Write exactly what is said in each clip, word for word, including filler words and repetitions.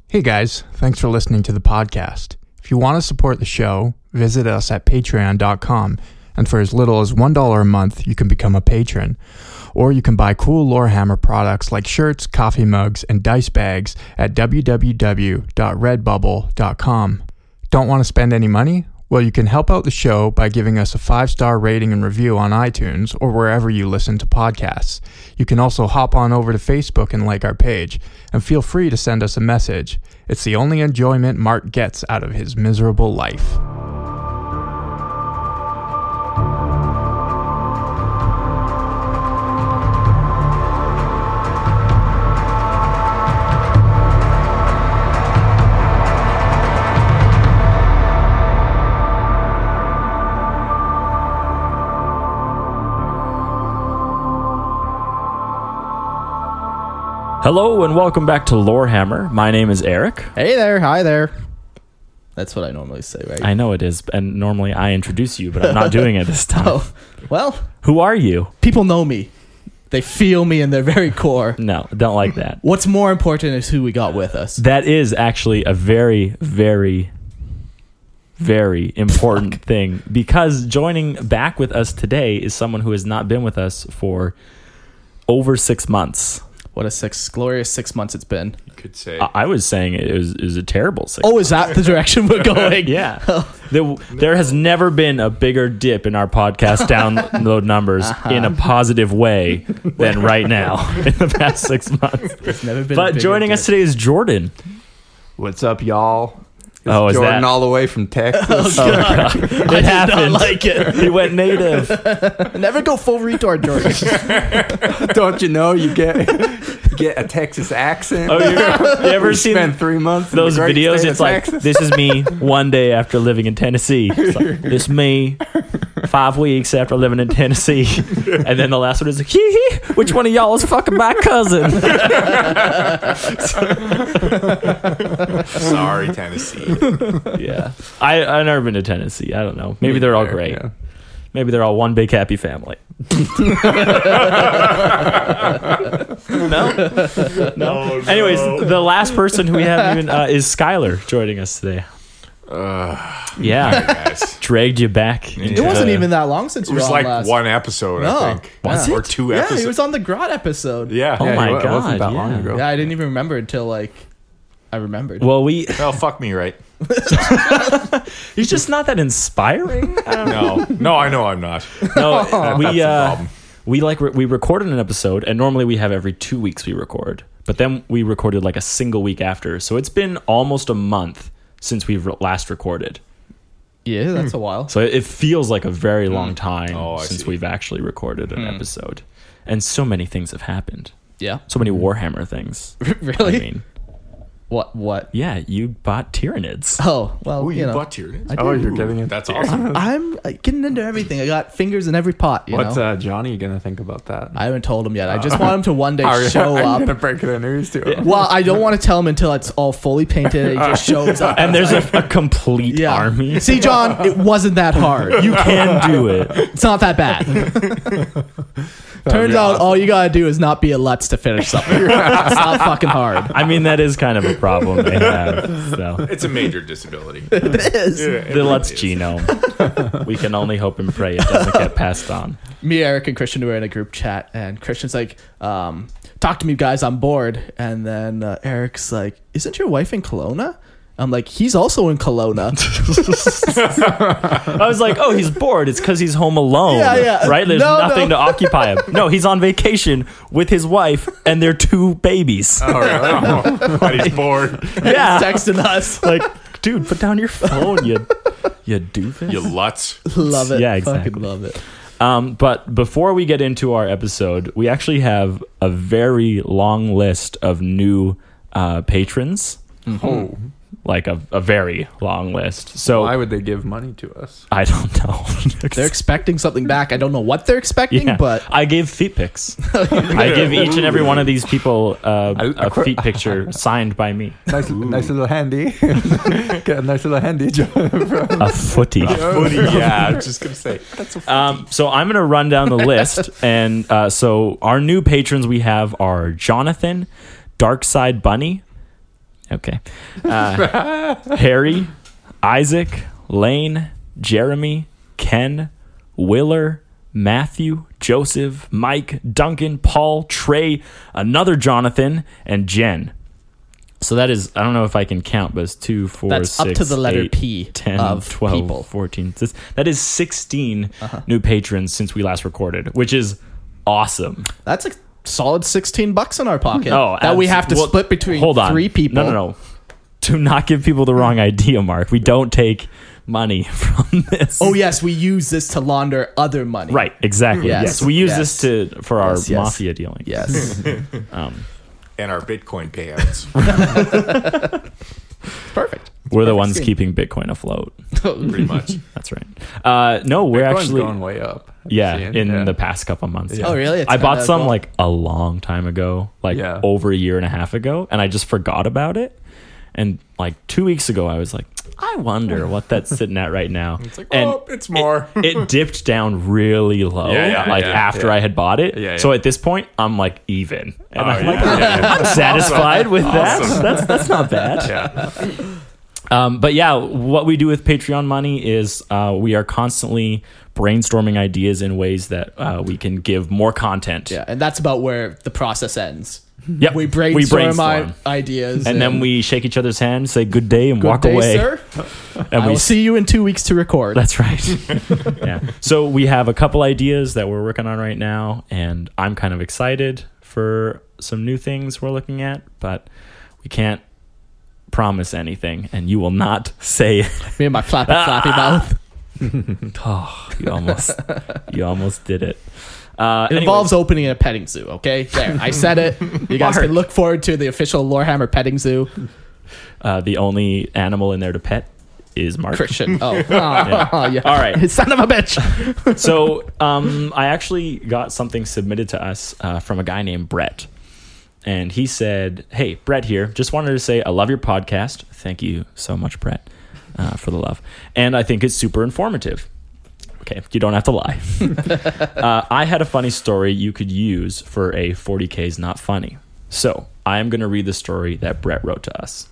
Hey guys, thanks for listening to the podcast. If you want to support the show, visit us at patreon dot com, and for as little as one dollar a month, you can become a patron. Or you can buy cool Lorehammer products like shirts, coffee mugs, and dice bags at w w w dot redbubble dot com. Don't want to spend any money? Well, you can help out the show by giving us a five-star rating and review on iTunes or wherever you listen to podcasts. You can also hop on over to Facebook and like our page, and feel free to send us a message. It's the only enjoyment Mark gets out of his miserable life. Hello and welcome back to Lorehammer. My name is Eric. Hey there, hi there. That's what I normally say, right? I know it is, and normally I introduce you, but I'm not doing it this time. Oh, well, who are you? People know me. They feel me in their very core. No, don't like that. What's more important is who we got with us. That is actually a very, very, very important thing, because joining back with us today is someone who has not been with us for over six months. What a six glorious six months it's been. You could say. I, I was saying it was, it was a terrible six Oh, months. is that the direction we're going? Yeah. There, there has never been a bigger dip in our podcast download numbers uh-huh. in a positive way than right now in the past six months. There's never been but joining dip. us today is Jordan. What's up, y'all? It's oh, is Jordan that all the way from Texas? Oh, God. It I did happened. not like it. He went native. Never go full retard, Jordan. Don't you know you get you get a Texas accent? Oh, you, you ever We seen spent three months in those the great videos? state It's of like, Texas? this is me one day after living in Tennessee. It's like, this me five weeks after living in Tennessee. And then the last one is like, hee hee, which one of y'all is fucking my cousin? Sorry, Tennessee. Yeah. I, I've never been to Tennessee. I don't know. Maybe they're all great. Yeah. Maybe they're all one big happy family. no? No. Anyways, the last person who we haven't even uh, is Skylar joining us today. Uh, Yeah. guys. Dragged you back. It into- wasn't even that long since It you were was on like last. one episode, No. I think. Was Or it? two Yeah, episodes. he was on the Grot episode. Yeah. Oh Yeah, my it wasn't God, that long yeah. ago. Yeah, I didn't even remember until like I remembered. Well, we Well, fuck me, right? he's just not that inspiring. I don't know. No. No, I know I'm not. No, That- we that's the uh, problem. we like re- we recorded an episode, and normally we have every two weeks we record, but then we recorded like a single week after, so it's been almost a month since we've re- last recorded. Yeah, that's a while. So it, it feels like a very long time Oh, I since see. we've actually recorded an episode, and so many things have happened. Yeah. So many Warhammer things. Really? I mean, What? What? yeah, you bought Tyranids. Oh, well, Oh, you you know. bought Tyranids? I Oh, did. you're getting it. That's awesome. I'm uh, getting into everything. I got fingers in every pot. You What's know? uh, Johnny gonna think about that? I haven't told him yet. I just want him to one day How are you, show are you up. gonna break the news to him? Well, I don't want to tell him until it's all fully painted. He just shows up. And there's a, a complete yeah. army. See, John, it wasn't that hard. You can do it. It's not that bad. Turns be out awesome. all you gotta do is not be a Lutz to finish something. It's not fucking hard. I mean, that is kind of a problem they have. So. It's a major disability. It is. Yeah, it The really Lutz is. genome. We can only hope and pray it doesn't get passed on. Me, Eric, and Christian were in a group chat, and Christian's like, um, "Talk to me, guys. I'm bored." And then uh, Eric's like, "Isn't your wife in Kelowna?" I'm like, "He's also in Kelowna." I was like, oh, he's bored. It's because he's home alone. Yeah, yeah. Right? There's No, nothing no. to occupy him. No, he's on vacation with his wife and their two babies. Oh, really? Oh, but he's bored. Yeah. He's texting us. Like, dude, put down your phone, you, you doofus. You Lutz. Love it. Yeah, exactly. Fucking love it. Um, but before we get into our episode, we actually have a very long list of new uh, patrons. Oh, Like a, a very long list. So why would they give money to us? I don't know. They're expecting something back. I don't know what they're expecting, Yeah. but I gave feet pics. I give each and every one of these people uh, I- a feet picture signed by me. Nice, nice little handy. Get a nice little handy job. A footy. Footy, yeah, I was just going to say. That's a Um, so I'm going to run down the list. And uh, so our new patrons we have are Jonathan, Darkside Bunny, Okay. Uh, Harry, Isaac, Lane, Jeremy, Ken, Willer, Matthew, Joseph, Mike, Duncan, Paul, Trey, another Jonathan, and Jen. So that is, I don't know if I can count, but it's two, four, That's six, up to the letter eight, P ten, of twelve, people. fourteen. This- That is sixteen Uh-huh. new patrons since we last recorded, which is awesome. That's a solid sixteen bucks in our pocket. Oh, that we abs- have to well, split between hold on. three people. No, no, no. To not give people the wrong idea, Mark. We don't take money from this. Oh yes, we use this to launder other money. Right, exactly. Yes, Yes, we use yes. this to for our Yes, yes. mafia dealing. Yes. Um, And our Bitcoin payouts. Perfect. we're the perfect ones scheme. keeping Bitcoin afloat. Pretty much. That's right. Uh, no, we're Bitcoin's actually going way up. I'm yeah seeing. in Yeah. the past couple months. Yeah. Oh really? It's I bought kinda some going- like a long time ago, like Yeah. over a year and a half ago, and I just forgot about it. And like two weeks ago, I was like, I wonder what that's sitting at right now. It's like, and oh, it's more. it dipped down really low, Yeah, yeah, like yeah, after yeah. I had bought it. Yeah, So yeah. at this point, I'm like even, and Oh, I'm yeah, like yeah, yeah. I'm satisfied with that. Awesome. That's that's not bad. Yeah. Um, but yeah, what we do with Patreon money is uh, we are constantly brainstorming ideas in ways that uh, we can give more content. Yeah, and that's about where the process ends. Yep. We brainstorm, i- ideas, and then we shake each other's hands, say good day, and Good walk day, away. sir. And I we will see you in two weeks to record. That's right. Yeah. So we have a couple ideas that we're working on right now, and I'm kind of excited for some new things we're looking at, but we can't promise anything, and you will not say. Me and my flappy flappy Ah! mouth. Oh, you almost, you almost did it. Uh, It anyways, involves opening a petting zoo. Okay, there, I said it. You guys Mark. can look forward to the official Lorehammer petting zoo. uh, the only animal in there to pet is Mark. Christian. Oh, Yeah. oh yeah. All right. Son of a bitch. So um, I actually got something submitted to us uh, from a guy named Brett. And he said, hey, Brett here. Just wanted to say I love your podcast. Thank you so much, Brett, uh, for the love. And I think it's super informative. Okay, you don't have to lie. uh, I had a funny story you could use for a forty K's Not Funny. So I am going to read the story that Brett wrote to us.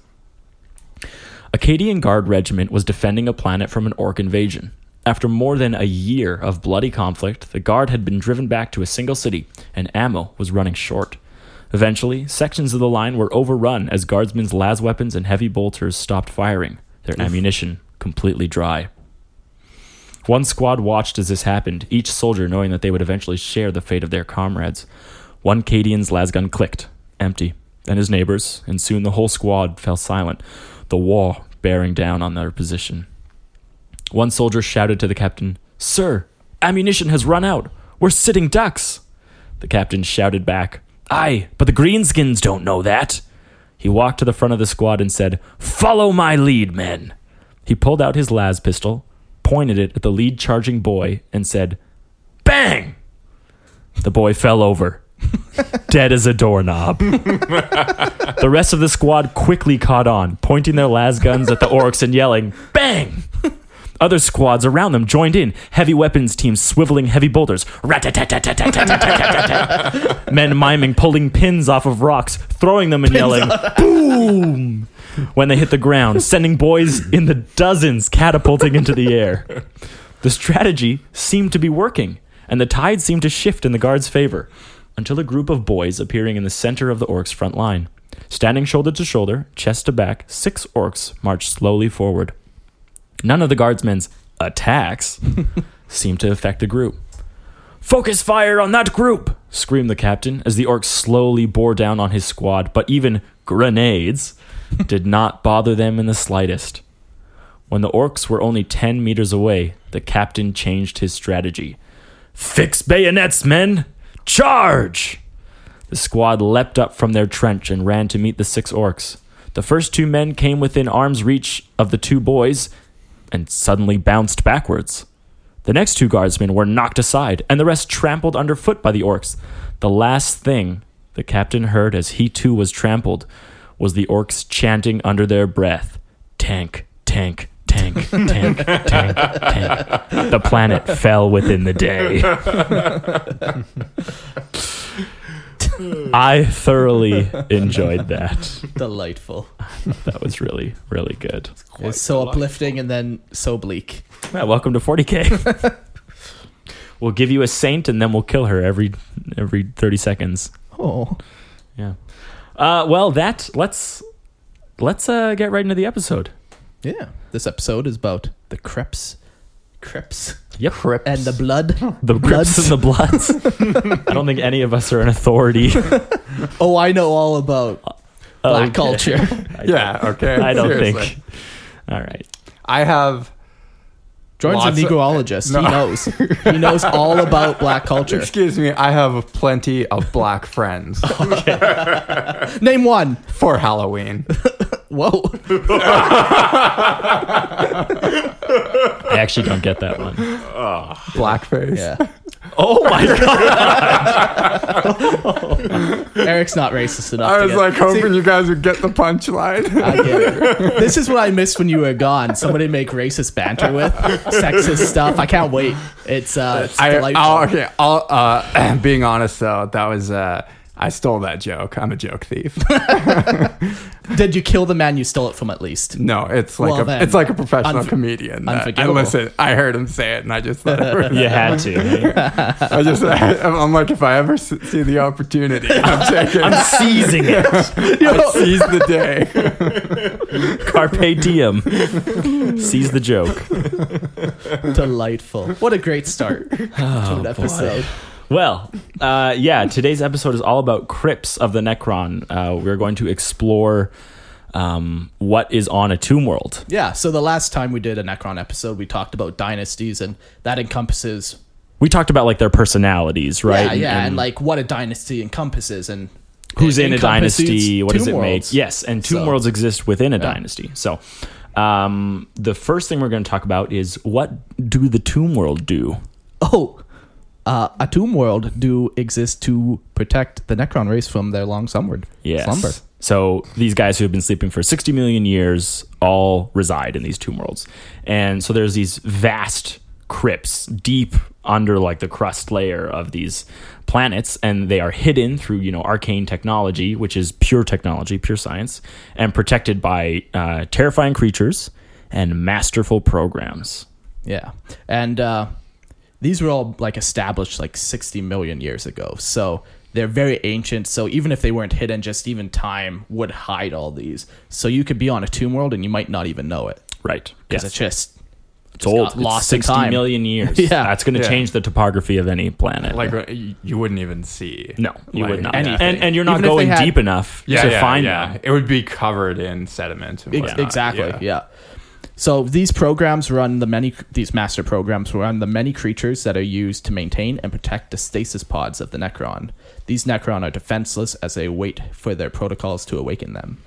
Acadian Guard Regiment was defending a planet from an orc invasion. After more than a year of bloody conflict, the Guard had been driven back to a single city, and ammo was running short. Eventually, sections of the line were overrun as Guardsmen's las weapons and heavy bolters stopped firing, their ammunition completely dry. One squad watched as this happened, each soldier knowing that they would eventually share the fate of their comrades. One Cadian's lasgun clicked, empty, and his neighbors, and soon the whole squad fell silent, the war bearing down on their position. One soldier shouted to the captain, "Sir, ammunition has run out. We're sitting ducks." The captain shouted back, "Aye, but the greenskins don't know that." He walked to the front of the squad and said, "Follow my lead, men." He pulled out his las pistol, pointed it at the lead charging boy, and said, "Bang!" The boy fell over, dead as a doorknob. The rest of the squad quickly caught on, pointing their las guns at the orcs and yelling, "Bang!" Other squads around them joined in, heavy weapons teams swiveling heavy boulders, rat-a-tat-tat-tat-tat-tat-tat-tat-tat. Men miming pulling pins off of rocks, throwing them and yelling, "Boom!" when they hit the ground, sending boys in the dozens catapulting into the air. The strategy seemed to be working, and the tide seemed to shift in the guard's favor, until a group of boys appearing in the center of the orcs' front line. Standing shoulder to shoulder, chest to back, six orcs marched slowly forward. None of the guardsmen's attacks seemed to affect the group. "Focus fire on that group!" screamed the captain as the orcs slowly bore down on his squad, but even grenades did not bother them in the slightest. When the orcs were only ten meters away, the captain changed his strategy. "Fix bayonets, men! Charge!" The squad leapt up from their trench and ran to meet the six orcs. The first two men came within arm's reach of the two boys and suddenly bounced backwards. The next two guardsmen were knocked aside, and the rest trampled underfoot by the orcs. The last thing the captain heard as he too was trampled was the orcs chanting under their breath, "Tank, tank, tank, tank, tank, tank." The planet fell within the day. I thoroughly enjoyed that. Delightful. That was really, really good. It's so uplifting and then so bleak. Yeah, welcome to forty K. We'll give you a saint and then we'll kill her every every thirty seconds. Oh. Yeah. Uh, well, that let's let's uh, get right into the episode. Yeah. This episode is about the Crips. Crips. Yep. Crips. And the blood. The Crips Bloods. and the Bloods. I don't think any of us are an authority. Oh, I know all about black Okay. culture. I Yeah, okay. I don't Seriously. think. All right. I have. Jordan's Lots a of- Negroologist. No. He knows. He knows all about black culture. Excuse me, I have plenty of black friends Name one. for Halloween. Whoa. I actually don't get that one. Blackface. Yeah. Oh my god. Eric's not racist enough. I to was get- like hoping See, you guys would get the punchline. I get it. This is what I missed when you were gone. Somebody to make racist banter with, sexist stuff. I can't wait. It's uh, it's I, delightful. oh, okay. I'll, uh, being honest though, that was uh, I stole that joke. I'm a joke thief. Did you kill the man you stole it from? At least. No, it's like Well, a then, it's like a professional unf- comedian. that- I unforgivable. listen. I heard him say it, and I just thought it was, You had to. Right? I just I'm like, if I ever s- see the opportunity, I'm taking. I'm seizing it. I seize the day. Carpe diem. Seize the joke. Delightful. What a great start to Oh, an episode. Well, uh, yeah, today's episode is all about crypts of the Necron. Uh, we're going to explore um, what is on a tomb world. Yeah. So the last time we did a Necron episode, we talked about dynasties, and that encompasses We talked about like their personalities, right? yeah, yeah, and, like what a dynasty encompasses, and who's it in a encompasses dynasty, what does tomb it make? worlds. Yes, and tomb So- worlds exist within a Yeah. dynasty. So um, the first thing we're going to talk about is what do the tomb world do? Oh, uh, a tomb world do exist to protect the Necron race from their long slumber. Yes. Slumber. So these guys who have been sleeping for sixty million years all reside in these tomb worlds. And so there's these vast crypts deep under like the crust layer of these planets, and they are hidden through, you know, arcane technology, which is pure technology, pure science, and protected by uh, terrifying creatures and masterful programs. Yeah, and uh, these were all like established like sixty million years ago. So they're very ancient. So even if they weren't hidden, just even time would hide all these. So you could be on a tomb world and you might not even know it Right. because Yes. it's just It's old. got lost it's in sixty time. million years. Yeah. That's going to Yeah. change the topography of any planet. Like uh, you you wouldn't even see. no, you like, would not. anything. And, and you're not Even if they going had- deep enough Yeah, to yeah, find yeah. them. It would be covered in sediment. And Ex- whatnot. exactly. Yeah. So these programs run the many these master programs run the many creatures that are used to maintain and protect the stasis pods of the Necron. These Necron are defenseless as they wait for their protocols to awaken them.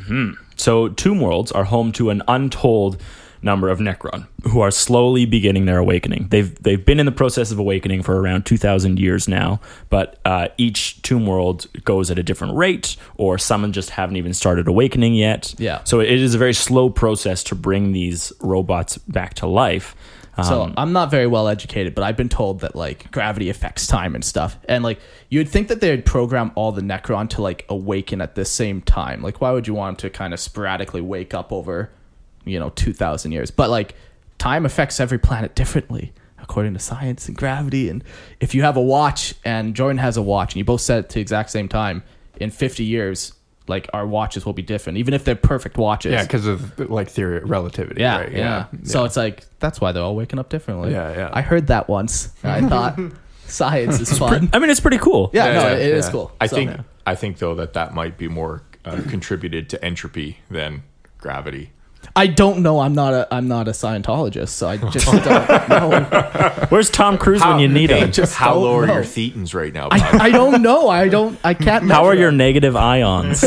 So tomb worlds are home to an untold number of Necron who are slowly beginning their awakening. They've they've been in the process of awakening for around two thousand years now, but uh, each tomb world goes at a different rate, or some just haven't even started awakening yet. Yeah. So it is a very slow process to bring these robots back to life. Um, So I'm not very well educated, but I've been told that like gravity affects time and stuff. And like you'd think that they'd program all the Necron to like awaken at the same time. Like why would you want them to kind of sporadically wake up over, you know, two thousand years? But like time affects every planet differently according to science and gravity. And if you have a watch and Jordan has a watch and you both set it to the exact same time, in fifty years, like our watches will be different, even if they're perfect watches. Yeah, because of like theory of relativity. Yeah, right? yeah, So it's like that's why they're all waking up differently. Yeah, yeah. I heard that once. And I thought science is fun. I mean, it's pretty cool. Yeah, no, yeah, it is yeah. cool. I So- think I think though that that might be more uh, contributed to entropy than gravity. I don't know. I'm not a I'm not a Scientologist, so I just don't know. Where's Tom Cruise when you need him? Just How don't low are know. your thetans right now, Bob? I, I don't know. I don't. I can't. How are measure your them. negative ions?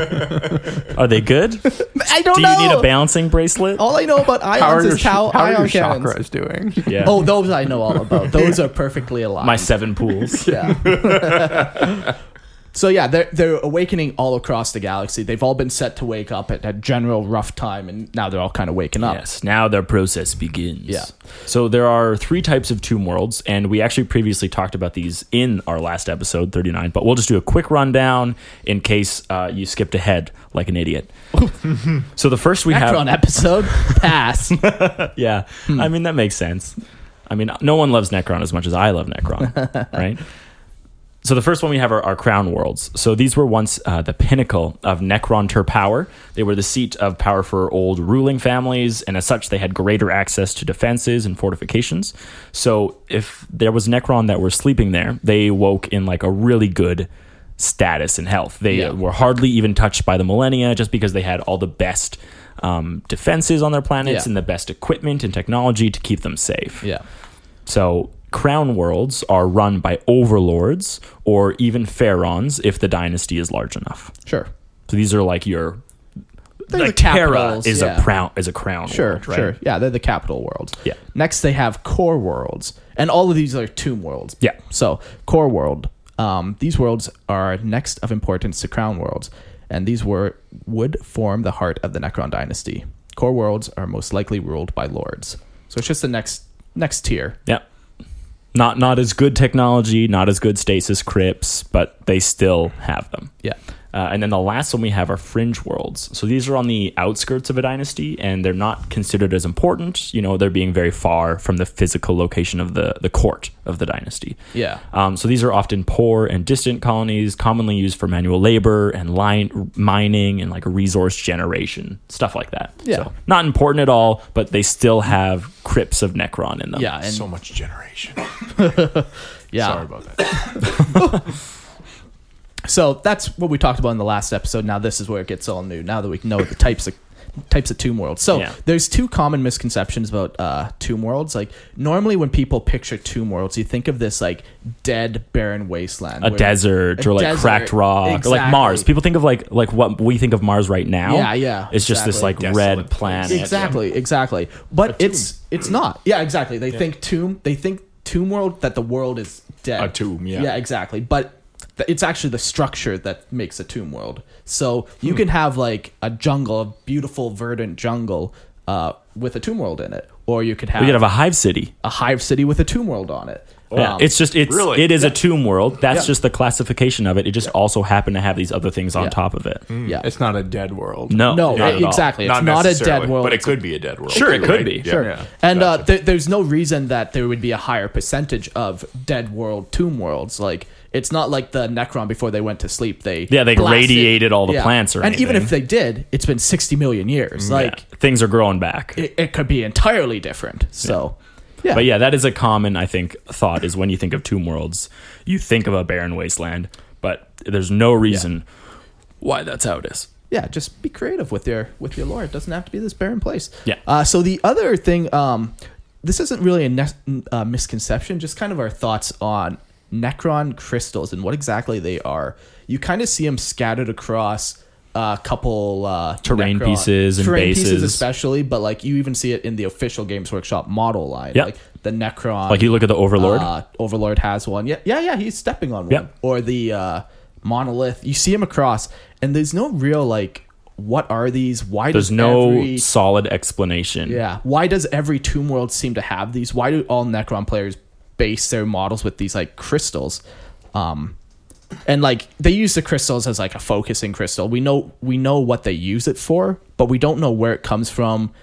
Are they good? I don't Do know. you need a balancing bracelet? All I know about ions How are your, is how how are ion your cannons. chakras doing? Yeah. Oh, those I know all about. Those are perfectly aligned. My seven pools. yeah. So yeah, they're they're awakening all across the galaxy. They've all been set to wake up at a general rough time, and now they're all kind of waking up. Yes, now their process begins. Yeah. So there are three types of tomb worlds, and we actually previously talked about these in our last episode, thirty-nine, but we'll just do a quick rundown in case uh, you skipped ahead like an idiot. So the first we Necron have... episode, pass. Yeah, I mean, that makes sense. I mean, no one loves Necron as much as I love Necron, right? So the first one we have are our crown worlds. So these were once uh, the pinnacle of Necron-ter power. They were the seat of power for old ruling families, and as such, they had greater access to defenses and fortifications. So if there was Necron that were sleeping there, they woke in like a really good status and health. They Yeah. were hardly even touched by the millennia just because they had all the best um, defenses on their planets Yeah. and the best equipment and technology to keep them safe. Yeah. So crown worlds are run by overlords or even pharaons if the dynasty is large enough. Sure. So these are like your They're like the Terra capitals, is yeah. a crown is a crown Sure, world, right? sure. Yeah, they're the capital worlds. Yeah. Next, they have core worlds, and all of these are tomb worlds. Yeah. So, core world. Um, these worlds are next of importance to crown worlds, and these were would form the heart of the Necron dynasty. Core worlds are most likely ruled by lords. So it's just the next next tier. Yeah. Not not as good technology, not as good stasis crypts, but they still have them. Yeah. Uh, and then the last one we have are fringe worlds. So these are on the outskirts of a dynasty, and they're not considered as important. You know, they're being very far from the physical location of the, the court of the dynasty. Yeah. Um, so these are often poor and distant colonies, commonly used for manual labor and line, mining and like resource generation, stuff like that. Yeah. So not important at all, but they still have crypts of Necron in them. Yeah. And so much generation. yeah. Sorry about that. So that's what we talked about in the last episode. Now this is where it gets all new. Now that we know the types of types of tomb worlds. So Yeah. there's two common misconceptions about uh, tomb worlds. Like normally when people picture tomb worlds, you think of this like dead barren wasteland, A where- desert a or like desert. cracked rock or like Exactly. Mars. People think of like like what we think of Mars right now. Yeah, yeah, It's just this exactly. like Desolate red planet. Exactly, exactly. But it's it's not. Yeah, exactly. They think tomb. They think tomb world that the world is dead. A tomb, yeah. Yeah, exactly. But th- it's actually the structure that makes a tomb world. So you can have like a jungle, a beautiful verdant jungle, uh, with a tomb world in it, or you could have, We could have a hive city. a hive city with a tomb world on it. Yeah, Um, it's just it's really? it is a tomb world. That's Yeah. just the classification of it. It just also happened to have these other things on Yeah. top of it. yeah. It's not a dead world. No, No, not at all. exactly. It's Not, not, a necessarily, dead world. but it It's could be a dead world. Sure, it could right? be. Yeah. Sure. Yeah. And uh, Gotcha. th- there's no reason that there would be a higher percentage of dead world tomb worlds. Like it's not like the Necron before they went to sleep. They Yeah, they blasted- radiated all the plants or and even anything. if they did, it's been sixty million years. Like Yeah, things are growing back. it, it could be entirely different. So yeah, But yeah, that is a common, I think, thought is when you think of tomb worlds, you think of a barren wasteland, but there's no reason why that's how it is. yeah, just be creative with your with your lore. It doesn't have to be this barren place. Yeah. Uh, so the other thing, um, this isn't really a ne- uh, misconception, just kind of our thoughts on Necron crystals and what exactly they are. You kind of see them scattered across a couple uh, Terrain Necron- pieces and terrain bases. pieces especially, but like you even see it in the official Games Workshop model line, Yeah. like the Necron. Like you look at the Overlord. Uh, Overlord has one. Yeah, yeah, yeah. He's stepping on one. Yeah. Or the uh, Monolith. You see him across, and there's no real like, what are these? Why There's does no every, solid explanation. yeah? Why does every Tomb World seem to have these? Why do all Necron players base their models with these like crystals? Um, and like they use the crystals as like a focusing crystal. We know we know what they use it for, but we don't know where it comes from.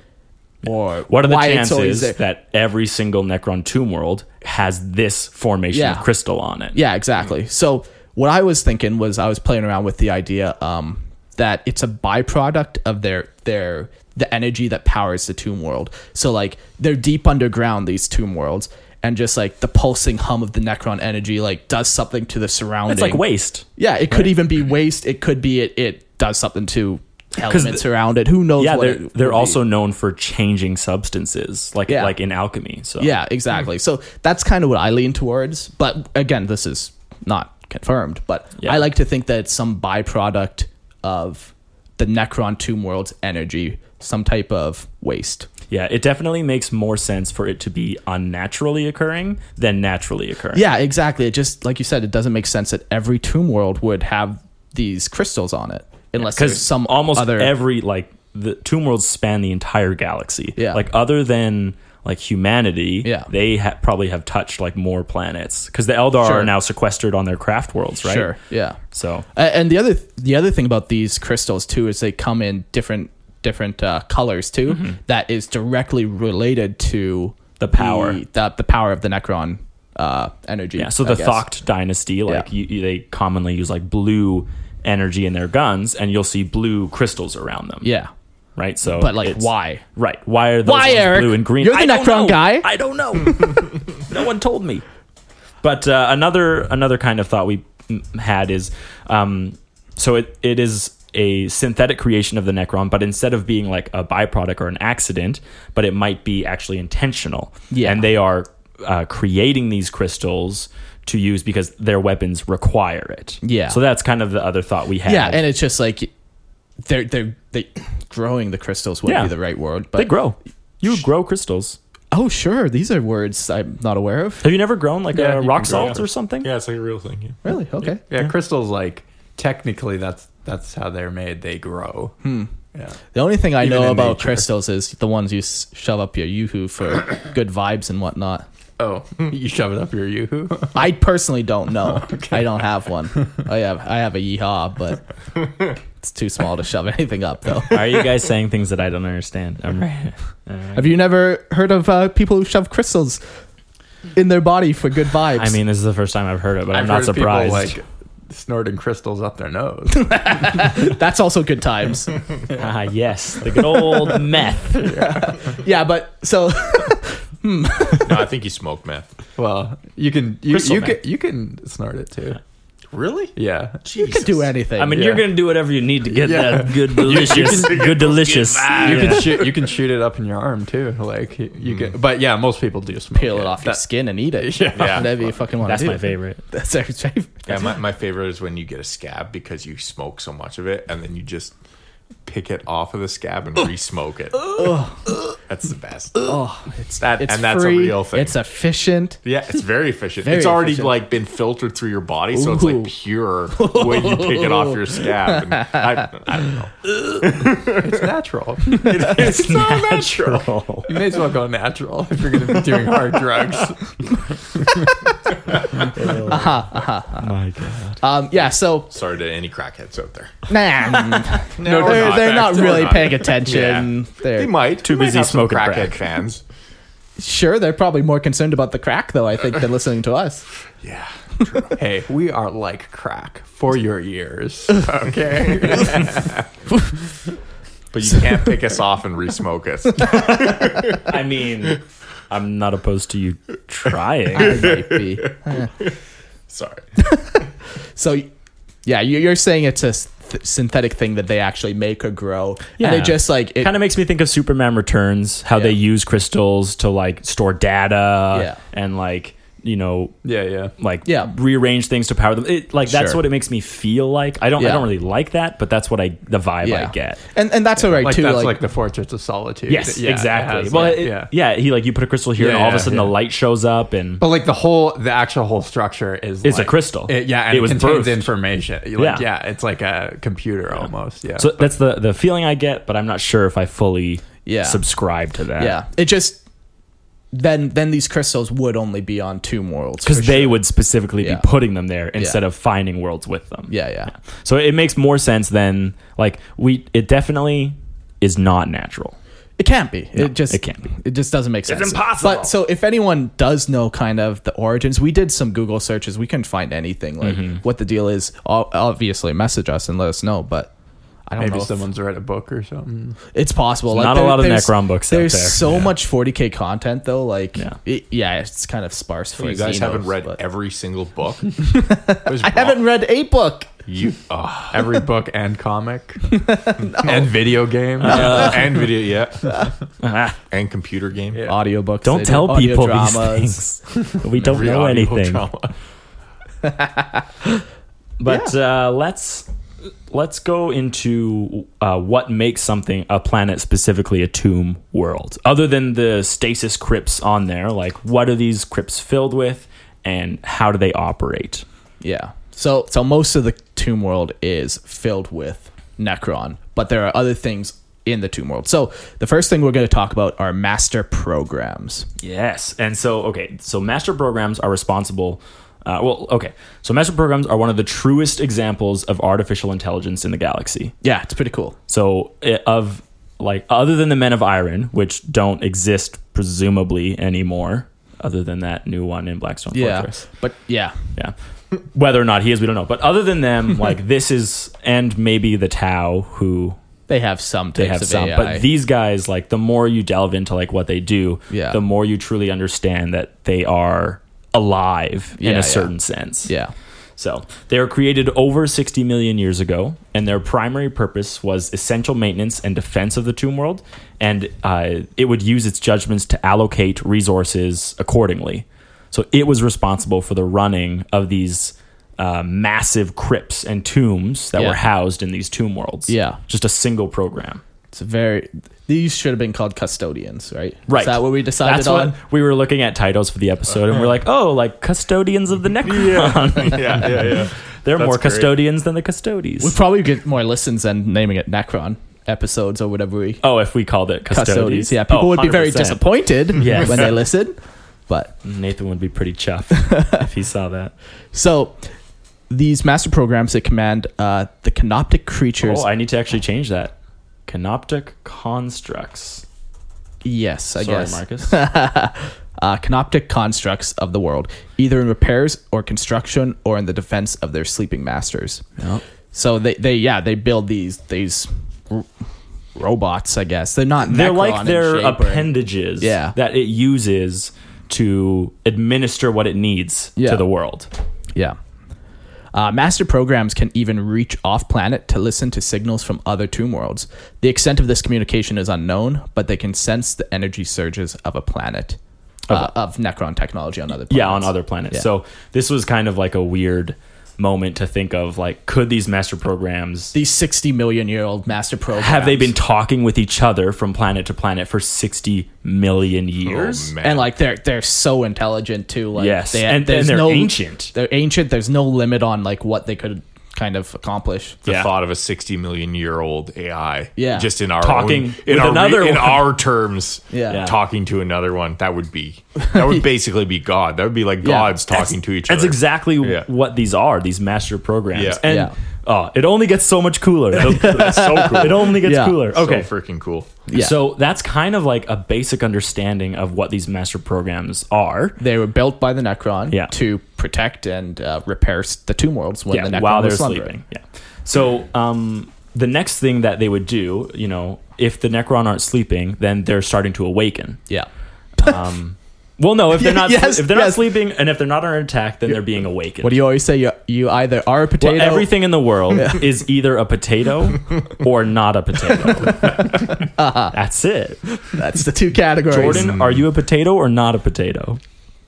Or What are the why it's always chances there. that every single Necron tomb world has this formation Yeah. of crystal on it? Yeah, exactly. So what I was thinking was I was playing around with the idea um, that it's a byproduct of their their the energy that powers the tomb world. So like they're deep underground, these tomb worlds, and just like the pulsing hum of the Necron energy like does something to the surrounding. It's like waste. Yeah, it could even be waste. It could be it it does something to elements the- around it. Who knows? Yeah, what they're it they're would be. also known for changing substances, like Yeah. like in alchemy. So Yeah, exactly. So that's kind of what I lean towards. But again, this is not confirmed. But Yeah. I like to think that it's some byproduct of the Necron Tomb World's energy, some type of waste. Yeah, it definitely makes more sense for it to be unnaturally occurring than naturally occurring. Yeah, exactly. It just, like you said, it doesn't make sense that every tomb world would have these crystals on it, unless because there's some almost other. every like the tomb worlds span the entire galaxy. Yeah. Like other than like humanity, Yeah. they ha- probably have touched like more planets because the Eldar Sure. are now sequestered on their craft worlds, right? Sure. Yeah. So A- And the other the other thing about these crystals too is they come in different different uh, colors too. Mm-hmm. That is directly related to The power. the, the, the power of the Necron uh, energy. yeah, so I the guess. Thoct dynasty, like Yeah. you, you- they commonly use like blue energy in their guns, and you'll see blue crystals around them. Yeah, Right. So, but like it's- why? Right. Why are those Why, ones Eric? blue and green? You're the I don't Necron know. guy. I don't know. No one told me. But uh, another another kind of thought we mm, had is, um, so it, it is a synthetic creation of the Necron, but instead of being like a byproduct or an accident, but it might be actually intentional. Yeah. And they are uh, creating these crystals to use because their weapons require it. Yeah. So that's kind of the other thought we had. Yeah, and it's just like they're they're they growing the crystals wouldn't Yeah. be the right word, but they grow. You grow crystals. Oh, sure, these are words I'm not aware of. Have you never grown like Yeah, a you rock can grow salt them. or something? Yeah, it's like a real thing. Yeah. Really? Okay. Yeah, crystals, like, technically that's that's how they're made. They grow. Hmm. Yeah. The only thing I Even know in about nature. crystals is the ones you s- shove up your yoo-hoo for good vibes and whatnot. Oh, you shove it up your yoo-hoo? I personally don't know. I don't have one. I have I have a yeehaw, but it's too small to shove anything up, though. Why are you guys saying things that I don't understand? I'm right. Have you never heard of uh, people who shove crystals in their body for good vibes? I mean, this is the first time I've heard it, but I'm I've not heard of people, surprised. like, snorting crystals up their nose. that's also good times. Ah, yes, the good old meth. Yeah, but so No, I think you smoke meth. Well, you can you, Crystal you meth. can you can snort it too. Really? Yeah. you can do anything. I mean, Yeah. you're gonna do whatever you need to get Yeah. that good, delicious, good, delicious. You can shoot you can shoot it up in your arm too. Like you, you get, but yeah, most people do smoke peel it off your That- skin and eat it. Yeah. Yeah. Whatever you fucking want That's to do. my favorite. That's Eric's favorite. Yeah, my, my favorite is when you get a scab because you smoke so much of it and then you just pick it off of the scab and re-smoke it. That's the best. Oh, it's That- it's and that's a free, real thing. It's efficient. Yeah, it's very efficient. Very it's already efficient. like been filtered through your body, so it's Ooh. like pure when you pick it off your scab. And I, I don't know. It's natural. It's so natural. You may as well go natural if you're going to be doing hard drugs. My God. Um, yeah. So Sorry to any crackheads out there. nah, No, they're, not. they're not They're really not. paying attention. They're They might. Too We might busy have some smoking crackhead crack. fans. sure they're probably more concerned about the crack though. I think than listening to us. Yeah. Hey, we are like crack for your ears. Okay. But you can't pick us off and re-smoke us. I mean, I'm not opposed to you trying. I might be. Sorry. So, yeah, you- you're saying it's a th- synthetic thing that they actually make or grow. Yeah. And they just like it. Kind of makes me think of Superman Returns, how they Yeah. use crystals to like store data Yeah. and like, you know, Yeah, yeah. like Yeah. rearrange things to power them. It, like that's Sure. what it makes me feel like. I don't I Yeah. don't really like that, but that's what I the vibe Yeah. I get. and and that's all right Like too. that's Like, like, the Fortress of Solitude. Yes, Yeah, it exactly. has well, that, it- yeah. yeah, he like you put a crystal here, Yeah, and all of a yeah, sudden yeah. the light shows up, and But like the whole, the actual whole structure is It's a like- crystal. It, yeah, and It it, was contains birthed. information. Like, Yeah. yeah, it's like a computer almost. Yeah. so that's the the feeling I get. But I'm not sure if I fully Yeah. subscribe to that. yeah, it just then then these crystals would only be on Tomb Worlds because for they sure. would specifically Yeah. be putting them there instead of finding worlds with them. Yeah, yeah. So it makes more sense than like we. It definitely is not natural. It can't be. No, it just it can't be. It just doesn't make sense. impossible. But so if anyone does know kind of the origins, we did some Google searches. We couldn't find anything like Mm-hmm. what the deal is. Ob- Obviously, message us and let us know. But I don't Maybe know. if- someone's read a book or something. it's possible. There's not a lot of there's- Necron books out There's there. so Yeah. much forty K content though. Like Yeah. it- yeah, it's kind of sparse for You guys Xenos, haven't read but- every single book. I haven't read a book. You oh, Every book and comic and video game. and video, yeah, Ah, and computer game. Yeah. Audiobooks. don't they tell do audio people dramas. these things. We don't Every know audio anything. drama. But uh, let's let's go into uh, what makes something a planet, specifically a tomb world. Other than the stasis crypts on there, like what are these crypts filled with, and how do they operate? Yeah. So so most of the tomb world is filled with Necron, but there are other things in the tomb world. So the first thing we're going to talk about are master programs. Yes. And so, okay, so master programs are responsible. Uh, well, okay. So master programs are one of the truest examples of artificial intelligence in the galaxy. Yeah, it's pretty cool. So it, of like, other than the Men of Iron, which don't exist presumably anymore, other than that new one in Blackstone Yeah. Fortress. But yeah. Yeah. Whether or not he is, we don't know. But other than them, like this is, and maybe the Tau, who They have some they types have of some, A I. but these guys, like the more you delve into like what they do, Yeah. the more you truly understand that they are alive in Yeah, a yeah. certain sense. Yeah. So they were created over sixty million years ago, and their primary purpose was essential maintenance and defense of the tomb world, and uh, it would use its judgments to allocate resources accordingly. So it was responsible for the running of these uh, massive crypts and tombs that Yeah. were housed in these tomb worlds. Yeah. Just a single program. It's a very these should have been called custodians, right? Right. Is that what we decided That's on? what we were looking at titles for the episode, and we're like, oh, like custodians of the Necron. yeah, yeah, yeah. They're That's more great. custodians than the custodies. We'd probably get more listens than naming it Necron episodes or whatever we Oh, if we called it custodies. custodies. Yeah, people Oh, would be very one hundred percent. disappointed Yes. when they listen. But Nathan would be pretty chuffed if he saw that. so these master programs that command uh, the canoptic creatures. Oh, I need to actually change that. Canoptic constructs. yes, I Sorry, guess. Marcus. uh, canoptic constructs of the world, either in repairs or construction or in the defense of their sleeping masters. Yep. So they, they yeah they build these these r- robots. I guess they're not. They're Necron like in their shape or- appendages Yeah. that it uses to administer what it needs Yeah. to the world. Yeah. Uh, master programs can even reach off planet to listen to signals from other tomb worlds. The extent of this communication is unknown, but they can sense the energy surges of a planet, uh, of Necron technology on other planets. Yeah, on other planets. Yeah. So this was kind of like a weird moment to think of, like, could these master programs, These sixty million year old master programs. have they been talking with each other from planet to planet for sixty million years? Oh, man. And like they're they're so intelligent too. Like Yes, they, and- and there's they're no, ancient. They're ancient. There's no limit on like what they could kind of accomplish. the Yeah. thought of a sixty million year old A I, Yeah. just in our Talking own, in with our, another in one. our terms, Yeah. Yeah. talking to another one. That would be that would basically be God. That would be like Yeah. gods talking to each That's other. exactly Yeah. what these are, these master programs. Yeah. And Yeah. oh, it only gets so much cooler. It's so cool. It only gets Yeah. cooler. Okay. So freaking cool. Yeah. So that's kind of like a basic understanding of what these master programs are. They were built by the Necron Yeah. to protect and uh, repair s- the tomb worlds when Yeah, the Necron while they're was slumbering. sleeping. Yeah. So um, the next thing that they would do, you know, if the Necron aren't sleeping, then they're starting to awaken. Yeah. Um, well, no, if they're not Yes, if they're not yes. sleeping and if they're not under attack, then they're being awakened. What do you always say? You, you either are a potato. Well, everything in the world is either a potato or not a potato. That's it. That's the two categories. Jordan, are you a potato or not a potato?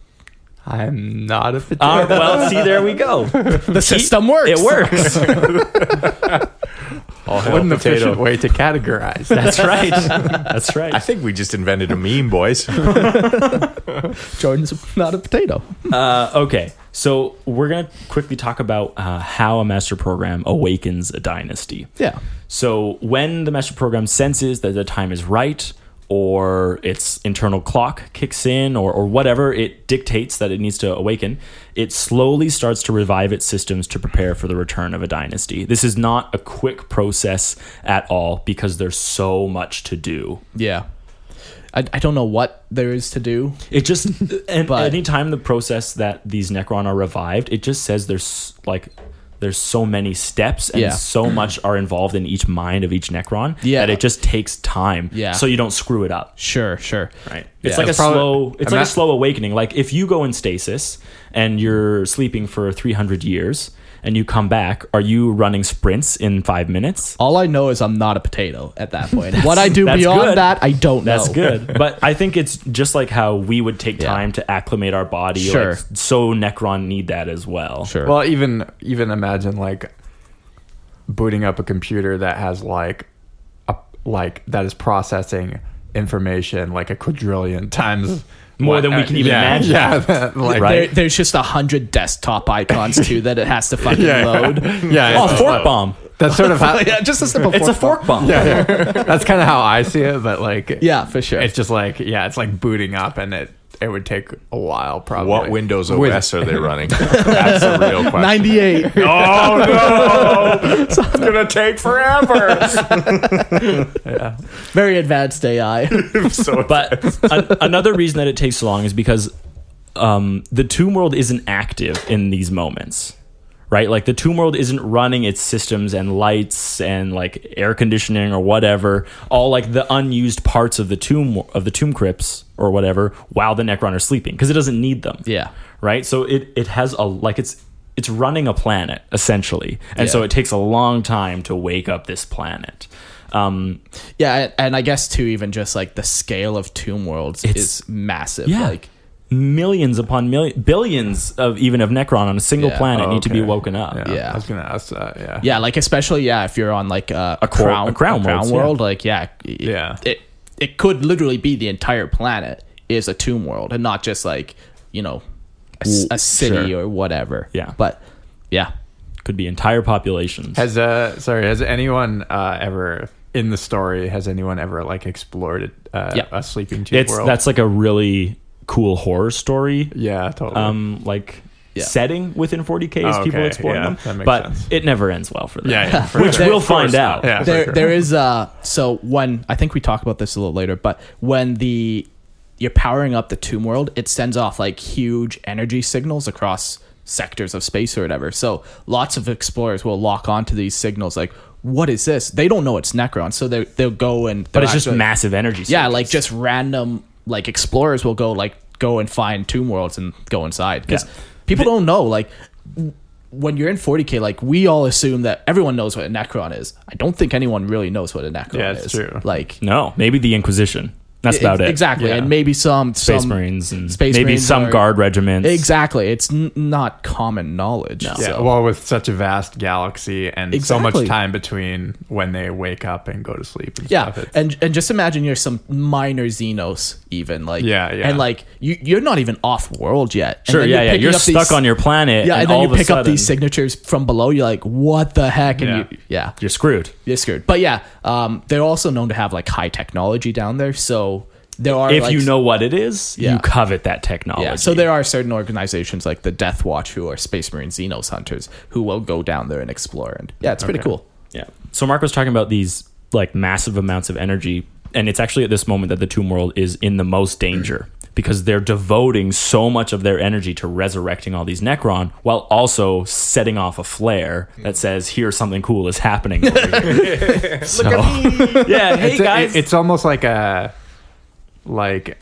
I'm not a potato. Uh, well, see, there we go. the system works. It works. All hell what an potato. efficient way to categorize. That's right. That's right. I think we just invented a meme, boys. Jordan's not a potato. Uh, okay, so we're gonna quickly talk about uh, how a master program awakens a dynasty. Yeah. So when the master program senses that the time is right, or its internal clock kicks in, or, or whatever it dictates that it needs to awaken, it slowly starts to revive its systems to prepare for the return of a dynasty. This is not a quick process at all because there's so much to do. Yeah. I, I don't know what there is to do. It just, and But- anytime the process that these Necron are revived, it just says there's like, there's so many steps and Yeah. so much are involved in each mind of each Necron Yeah. that it just takes time. Yeah. So you don't screw it up. Sure, sure. Right. It's Yeah. like It's a probably- slow, it's I'm like a not- slow awakening. Like if you go in stasis and you're sleeping for three hundred years and you come back, are you running sprints in five minutes? All I know is I'm not a potato at that point. what I do that's beyond good. that, I don't know. That's good. But I think it's just like how we would take Yeah. time to acclimate our body. Sure. Like, so Necron need that as well. Sure. Well, even even imagine like booting up a computer that has like a like that is processing information like a quadrillion times More what- than we uh, can even yeah, imagine. Yeah, that, like Right. There, there's just a hundred desktop icons too that it has to fucking Yeah, yeah. load. Yeah, Oh, it's- fork bomb. That's sort of how. yeah, just a simple. It's a fork bomb. Yeah, yeah. That's kind of how I see it, but like, Yeah, for sure. it's just like, yeah, it's like booting up, and it it would take a while, probably. What Windows O With- S are they running? That's a real question. ninety-eight. Oh no! It's gonna take forever. Yeah. Very advanced A I. So But an- another reason that it takes so long is because um, the Tomb World isn't active in these moments, right? Like the Tomb World isn't running its systems and lights and like air conditioning or whatever, all like the unused parts of the tomb of the tomb crypts or whatever, while the Necron are sleeping, because it doesn't need them. Yeah. Right. So it it has a like it's it's running a planet essentially, and Yeah. so it takes a long time to wake up this planet. Um, Yeah, and I guess too, even just like the scale of Tomb Worlds It's- is massive. Yeah. Like, millions upon millions, billions of even of Necron on a single Yeah. planet Oh, need to be okay. woken up. Yeah. Yeah. I was gonna ask that. Yeah. yeah, like especially yeah, if you're on like uh, a, A cor- crown, a crown worlds, yeah. world, like yeah, it, Yeah. it it could literally be the entire planet is a Tomb World, and not just like you know a, s- a city Sure. or whatever. Yeah. but yeah, Could be entire populations. Has uh sorry has anyone uh ever in the story has anyone ever like explored uh, Yeah. a sleeping tube it's world? that's like a really cool horror story. yeah, totally. Um, like Yeah. setting within forty K as Oh, people okay. exploring Yeah, them, that makes but sense. it never ends well for them. yeah, yeah, for Which sure. we'll Of course find out. not. Yeah, for there sure. there is uh so when I think we talk about this a little later, but when the you're powering up the Tomb World, it sends off like huge energy signals across sectors of space or whatever. So lots of explorers will lock onto these signals like, what is this? They don't know it's Necron, so they they'll go and But they'll it's just actually- massive energy. yeah, signals. like just random like explorers will go like go and find Tomb Worlds and go inside because Yeah. people don't know like when you're in forty K, like we all assume that everyone knows what a Necron is. I don't think anyone really knows what a Necron Yeah, is. it's true. Like no, maybe the Inquisition. That's e- about it. Exactly, Yeah. and maybe some Space some, Marines and Space maybe Marines some are- guard regiments. Exactly, it's n- not common knowledge. No. Yeah, so- well, with such a vast galaxy and so Exactly. much time between when they wake up and go to sleep and yeah, stuff. It's, and and just imagine you're some minor Xenos, even like Yeah, yeah. and like you you're not even off world yet. And Sure, then yeah, yeah. picking You're up stuck these- on your planet. yeah, and, then all you of a pick up sudden, these signatures from below. You're like, what the heck? And Yeah. you, yeah, You're screwed. you're screwed. But yeah, um, they're also known to have like high technology down there. So there are If like, you know what it is, Yeah. you covet that technology. yeah. So there are certain organizations like the Death Watch who are Space Marine Xenos hunters who will go down there and explore. And yeah, it's pretty Okay. cool. Yeah. So Mark was talking about these like massive amounts of energy, and it's actually at this moment that the Tomb World is in the most danger because they're devoting so much of their energy to resurrecting all these Necron while also setting off a flare that says, "Here, something cool is happening." over here." So- yeah. Hey it's, a- guys. it- it's almost like a like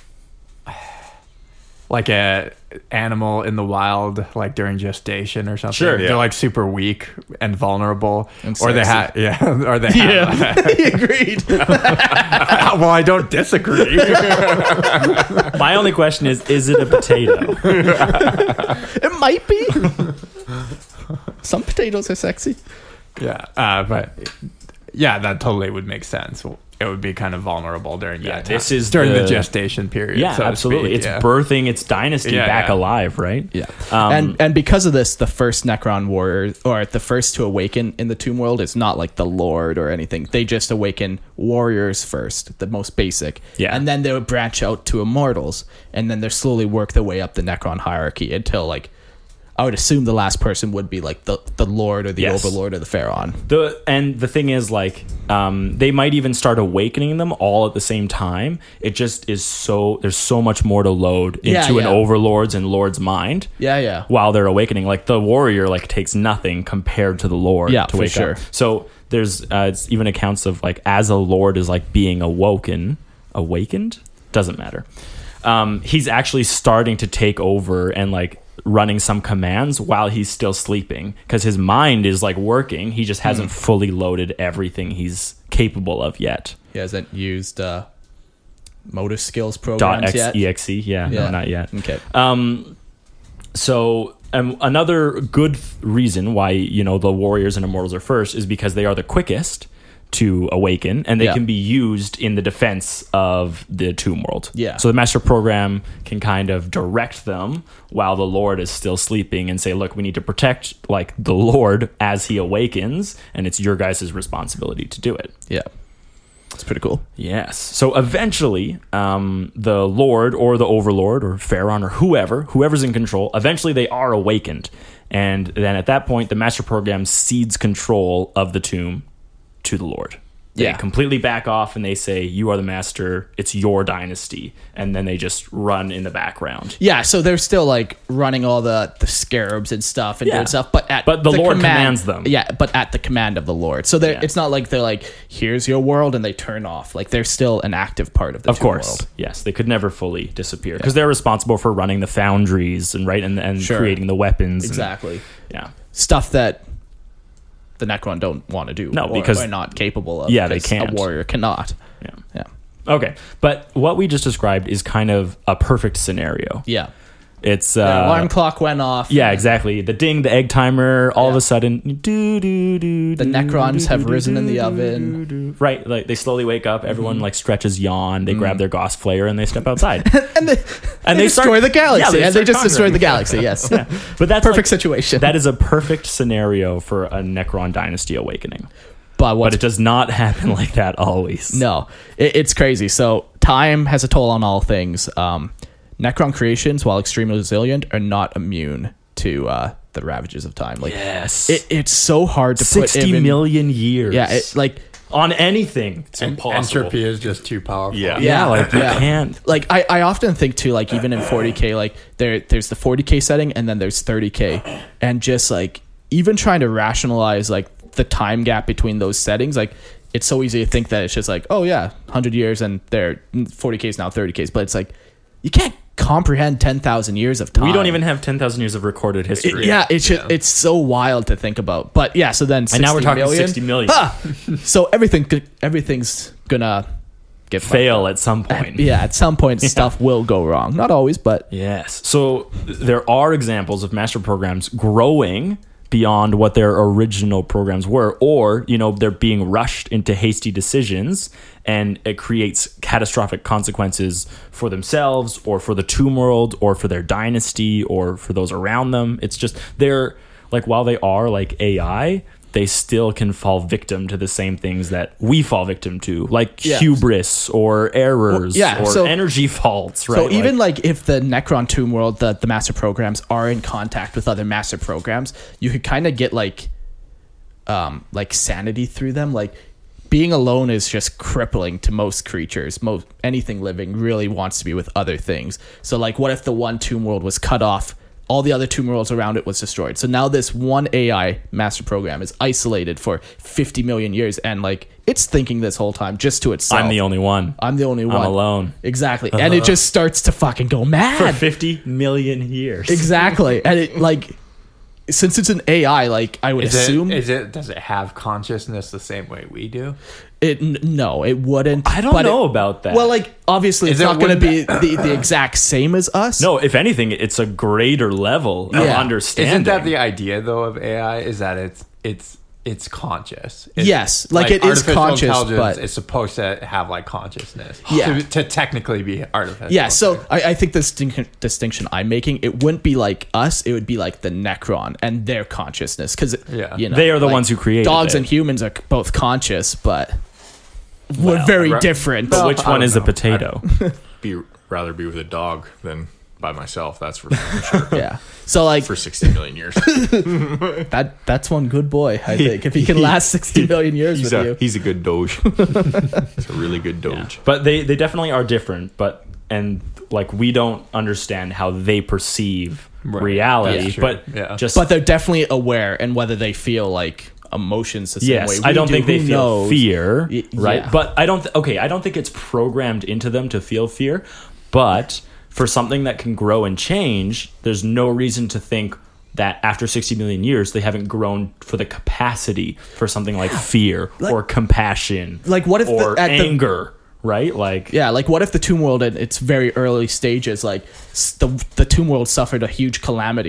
like a animal in the wild, like during gestation or something. Sure, They're yeah. like super weak and vulnerable, And or they sexy. have yeah, or they have. Agreed. Well, I don't disagree. My only question is: Is it a potato? It might be. Some potatoes are sexy. yeah, uh, but yeah, that totally would make sense. It would be kind of vulnerable during Yeah, that this time, is during the, the- gestation period. Yeah, so to absolutely. speak, It's yeah. birthing its dynasty Yeah, back yeah. alive, right? Yeah, Um, and and because of this, the first Necron warrior or the first to awaken in the Tomb World is not like the Lord or anything. They just awaken warriors first, the most basic. Yeah. and then they would branch out to immortals, and then they slowly work their way up the Necron hierarchy until like. I would assume the last person would be like the, the Lord or the Yes. Overlord or the Pharaoh. The and the thing is, like, um, they might even start awakening them all at the same time. It just is so there's so much more to load into Yeah, an yeah. overlord's and lord's mind Yeah, yeah. while they're awakening. Like the warrior, like takes nothing compared to the lord. Yeah, to for wake sure. up. So there's uh, it's even accounts of like as a lord is like being awoken, awakened doesn't matter. Um, he's actually starting to take over and like running some commands while he's still sleeping because his mind is like working. He just hasn't Hmm. fully loaded everything he's capable of yet. He hasn't used uh, motor skills Dot programs X yet. E X E, yeah, Yeah. no, not yet. Okay. Um, so um, another good th- reason why, you know, the warriors and immortals are first is because they are the quickest to awaken, and they Yeah. can be used in the defense of the tomb world. Yeah. So the master program can kind of direct them while the Lord is still sleeping and say, look, we need to protect like the Lord as he awakens, and it's your guys' responsibility to do it. Yeah. It's pretty cool. Yes. So eventually, um, the Lord or the Overlord or Pharaoh or whoever, whoever's in control, eventually they are awakened. And then at that point, the master program cedes control of the tomb to the Lord. They Yeah. completely back off and they say, you are the master, it's your dynasty. And then they just run in the background. Yeah, so they're still like running all the, the scarabs and stuff and Yeah. doing stuff, but at But the Lord command, commands them. Yeah, but at the command of the Lord. So they're Yeah. it's not like they're like, here's your world, and they turn off. Like they're still an active part of the Of tomb course, world. yes, they could never fully disappear because they're responsible for running the foundries and right and, and Sure. creating the weapons. and- Exactly. yeah. Stuff that the Necron don't want to do. No, or because- they're not capable of. Yeah, they because can't. A warrior cannot. Yeah. Yeah. Okay, but what we just described is kind of a perfect scenario. Yeah. It's The uh, alarm clock went off. yeah, exactly. The ding, the egg timer. All of Yeah. a sudden, do do do. The do, Necrons do, have do, risen in the do, oven. do, do. Right, like they slowly wake up. Everyone Mm-hmm. like stretches, yawn. They grab their Gauss flare and they step outside. and they, And they, they destroy start- the galaxy. Yeah, they and they start just destroy conquering. the galaxy, yes. Yeah, but that's Perfect like- situation. That is a perfect scenario for a Necron dynasty awakening. but what's But it does not happen like that always. No, it, it's crazy. So time has a toll on all things. Um, Necron creations, while extremely resilient, are not immune to uh, the ravages of time. Like Yes. it, it's so hard to Sixty put in, million years. Yeah, it, like on anything. It's En- impossible. Entropy is just too powerful. Yeah, Yeah. Yeah, like you yeah. can't. like I, I often think too, like even in forty K, like there there's the forty K setting and then there's thirty K, and just like even trying to rationalize like the time gap between those settings, like it's so easy to think that it's just like, oh yeah, one hundred years and they're forty K is now thirty K, but it's like you can't comprehend ten thousand years of time. We don't even have ten thousand years of recorded history. It- yeah, it's just, it's so wild to think about. But yeah, so then And now we're sixty talking million. sixty million. Ah! So everything could- everything's gonna get fucked Fail up. at some point. Yeah, at some point stuff will go wrong. Not always, but Yes. So th- there are examples of master programs growing beyond what their original programs were, or, you know, they're being rushed into hasty decisions and it creates catastrophic consequences for themselves or for the tomb world or for their dynasty or for those around them. It's just, they're like, while they are like A I, they still can fall victim to the same things that we fall victim to, like Yeah. hubris or errors Well, yeah, or so- energy faults, right? so even like, if the Necron Tomb World, the, the master programs are in contact with other master programs, you could kind of get like um like sanity through them. Like being alone is just crippling to most creatures. Most anything living really wants to be with other things. So like what if the one Tomb World was cut off? All the other tomb worlds around it was destroyed. So now this one A I master program is isolated for fifty million years, and like it's thinking this whole time just to itself. I'm the only one. I'm the only one. I'm alone. Exactly. And it just starts to fucking go For mad. fifty million years. Exactly. And it like since it's an A I, like I would Is assume it, is it? Does it have consciousness the same way we do? it n- no, it wouldn't. I don't but know it- about that. Well, like obviously Is it's it not going to be when- the, the exact same as us. no, if anything, it's a greater level of Yeah. understanding. Isn't that the idea though of A I? Is that it's it's it's conscious? It's, Yes, like, it is artificial conscious, intelligence but- it's supposed to have like consciousness. Yeah. to, to technically be artificial. Yeah, so I, I think the distinction, distinction I'm making, it wouldn't be like us, it would be like the Necron and their consciousness. Because, Yeah. you know, They are the like, ones who created dogs it. and humans are both conscious, but we're Well, very right. different. But Well, which I one don't is a know. potato? Be rather be with a dog than by myself. That's for sure. Yeah. So, like, For sixty million years. that that's one good boy, I think. If he can last sixty million years He's with a you. he's a good doge. He's a really good Yeah. doge. But they, they definitely are different, but and like we don't understand how they perceive Right. reality. Yeah, sure. But Yeah. just But they're definitely aware, and whether they feel like emotions the same way yes, we I don't do, think they who feel knows? fear, Y- right? yeah. But I don't. Th- okay, I don't think it's programmed into them to feel fear. But for something that can grow and change, there's no reason to think that after sixty million years they haven't grown for the capacity for something like fear Like- or compassion, Like, what if the- or at the- anger, right? Like Yeah, like what if the Tomb World in its very early stages, like s- the the Tomb World suffered a huge calamity,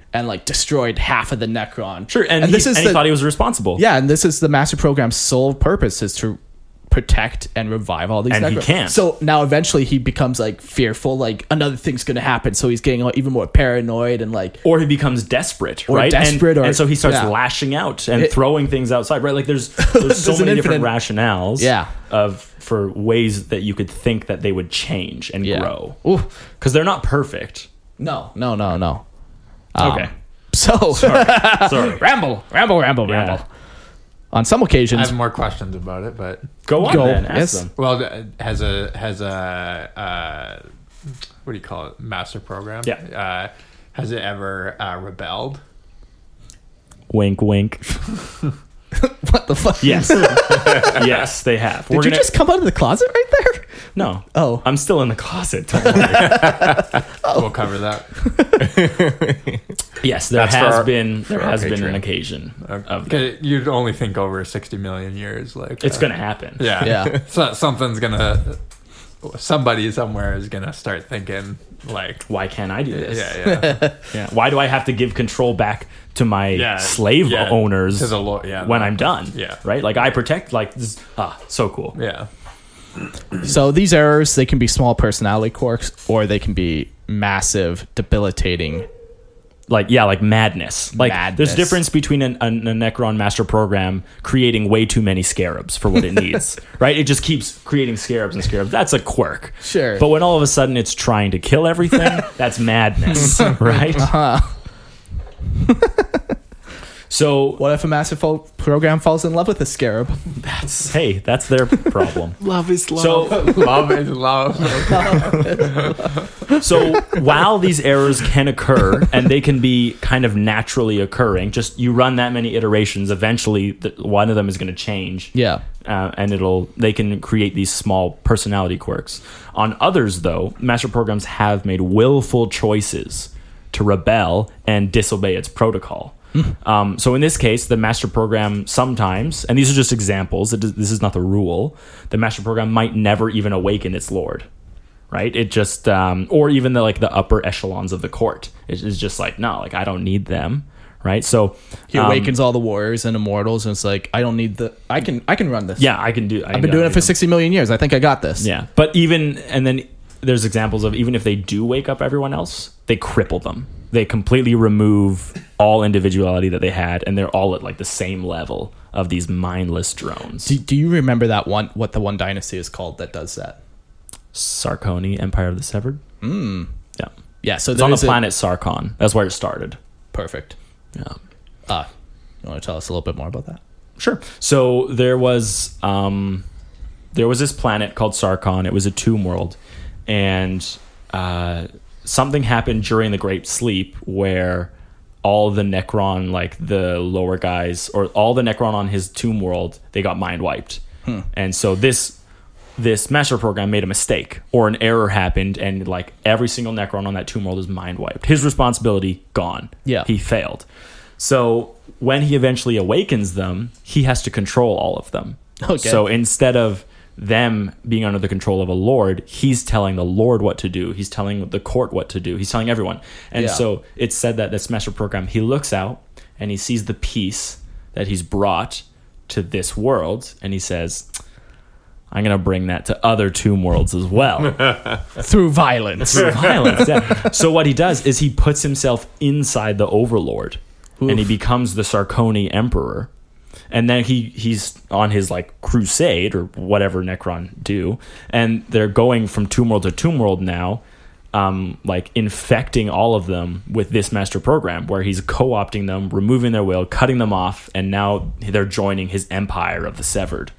and like destroyed half of the Necron. Sure, and, and he, this is and the, he thought he was responsible. yeah, and this is the Master Program's sole purpose is to protect and revive all these And he Necrons. can't. So now eventually he becomes like fearful, like another thing's going to happen. So he's getting even more paranoid and like Or he becomes desperate, Or right? desperate and, or- and so he starts yeah. lashing out and It- throwing things outside, right? Like there's there's so There's an many different infinite- rationales Yeah. of for ways that you could think that they would change and Yeah. grow. Ooh. Because they're not perfect. no, no, no, no. Um, Okay. So Sorry. ramble, ramble, ramble, Yeah. ramble. On some I occasions, have more questions about it, but Go on Go. then. Ask Yes. them. well, th- has a has a uh, what do you call it? Master program. Yeah. Uh, has it ever uh, rebelled? Wink, wink. what the fuck? Yes. yes, they have. Did you just come out of the closet right there? No. Oh. I'm still in the closet. Don't worry. We'll cover that. Yes, there That's for has our- been there for our has been an Patreon. occasion of that. Okay, you'd only think over sixty million years, like It's uh, going to happen. Yeah, Yeah. so something's gonna, somebody somewhere is gonna start thinking like, Why can't I do this? yeah, yeah, Yeah. Why do I have to give control back to my Yeah, slave yeah, owners to the lo- yeah, when no. I'm done? Yeah. Right? Like I protect like this ah, so cool. yeah. So these errors, they can be small personality quirks, or they can be massive, debilitating. Like yeah, like madness. Like Madness. there's a difference between an, an, a Necron master program creating way too many scarabs for what it needs. Right? It just keeps creating scarabs and scarabs. That's a quirk. Sure. But when all of a sudden it's trying to kill everything, that's madness. Right? Uh-huh. So What if a massive fo- program falls in love with a scarab? that's hey, that's their problem. Love is love. So love is love. So while these errors can occur and they can be kind of naturally occurring, just you run that many iterations, eventually the, one of them is going to change. Yeah. Uh, and it'll they can create these small personality quirks. On others, though, master programs have made willful choices to rebel and disobey its protocol. Um, so in this case, the master program sometimes, and these are just examples, it, this is not the rule, the master program might never even awaken its lord. Right? It just, um, or even the like the upper echelons of the court. It is just like, no, like I don't need them. Right? So He um, awakens all the warriors and immortals, and it's like, I don't need the. I can. I can run this. Yeah, I can do. I I've been doing it for sixty million years. I think I got this. Yeah, but even and then there's examples of even if they do wake up everyone else, they cripple them. They completely remove all individuality that they had, and they're all at like the same level of these mindless drones. Do, do you remember that one? What the one dynasty is called that does that? Sarkoni, Empire of the Severed. Mm. Yeah, Yeah. So it's there on the is a- planet Sarkon. That's where it started. Perfect. Yeah. Uh, you want to tell us a little bit more about that? Sure. So there was um, there was this planet called Sarkon. It was a tomb world, and uh, something happened during the Great Sleep where all the Necron, like the lower guys, or all the Necron on his tomb world, they got mind wiped. Hmm. And so this this master program made a mistake, or an error happened, and like every single Necron on that tomb world is mind wiped. His responsibility gone. Yeah. He failed. So when he eventually awakens them, he has to control all of them. Okay. So instead of them being under the control of a lord, he's telling the lord what to do. He's telling the court what to do. He's telling everyone. And Yeah. so it's said that this master program, he looks out and he sees the peace that he's brought to this world, and he says, I'm going to bring that to other tomb worlds as well. Through violence. Through violence. Yeah. So what he does is he puts himself inside the overlord. Oof. And he becomes the Sarkoni emperor. And then he he's on his like crusade or whatever Necron do, and they're going from tomb world to tomb world now, um, like infecting all of them with this master program where he's co-opting them, removing their will, cutting them off, and now they're joining his empire of the Severed.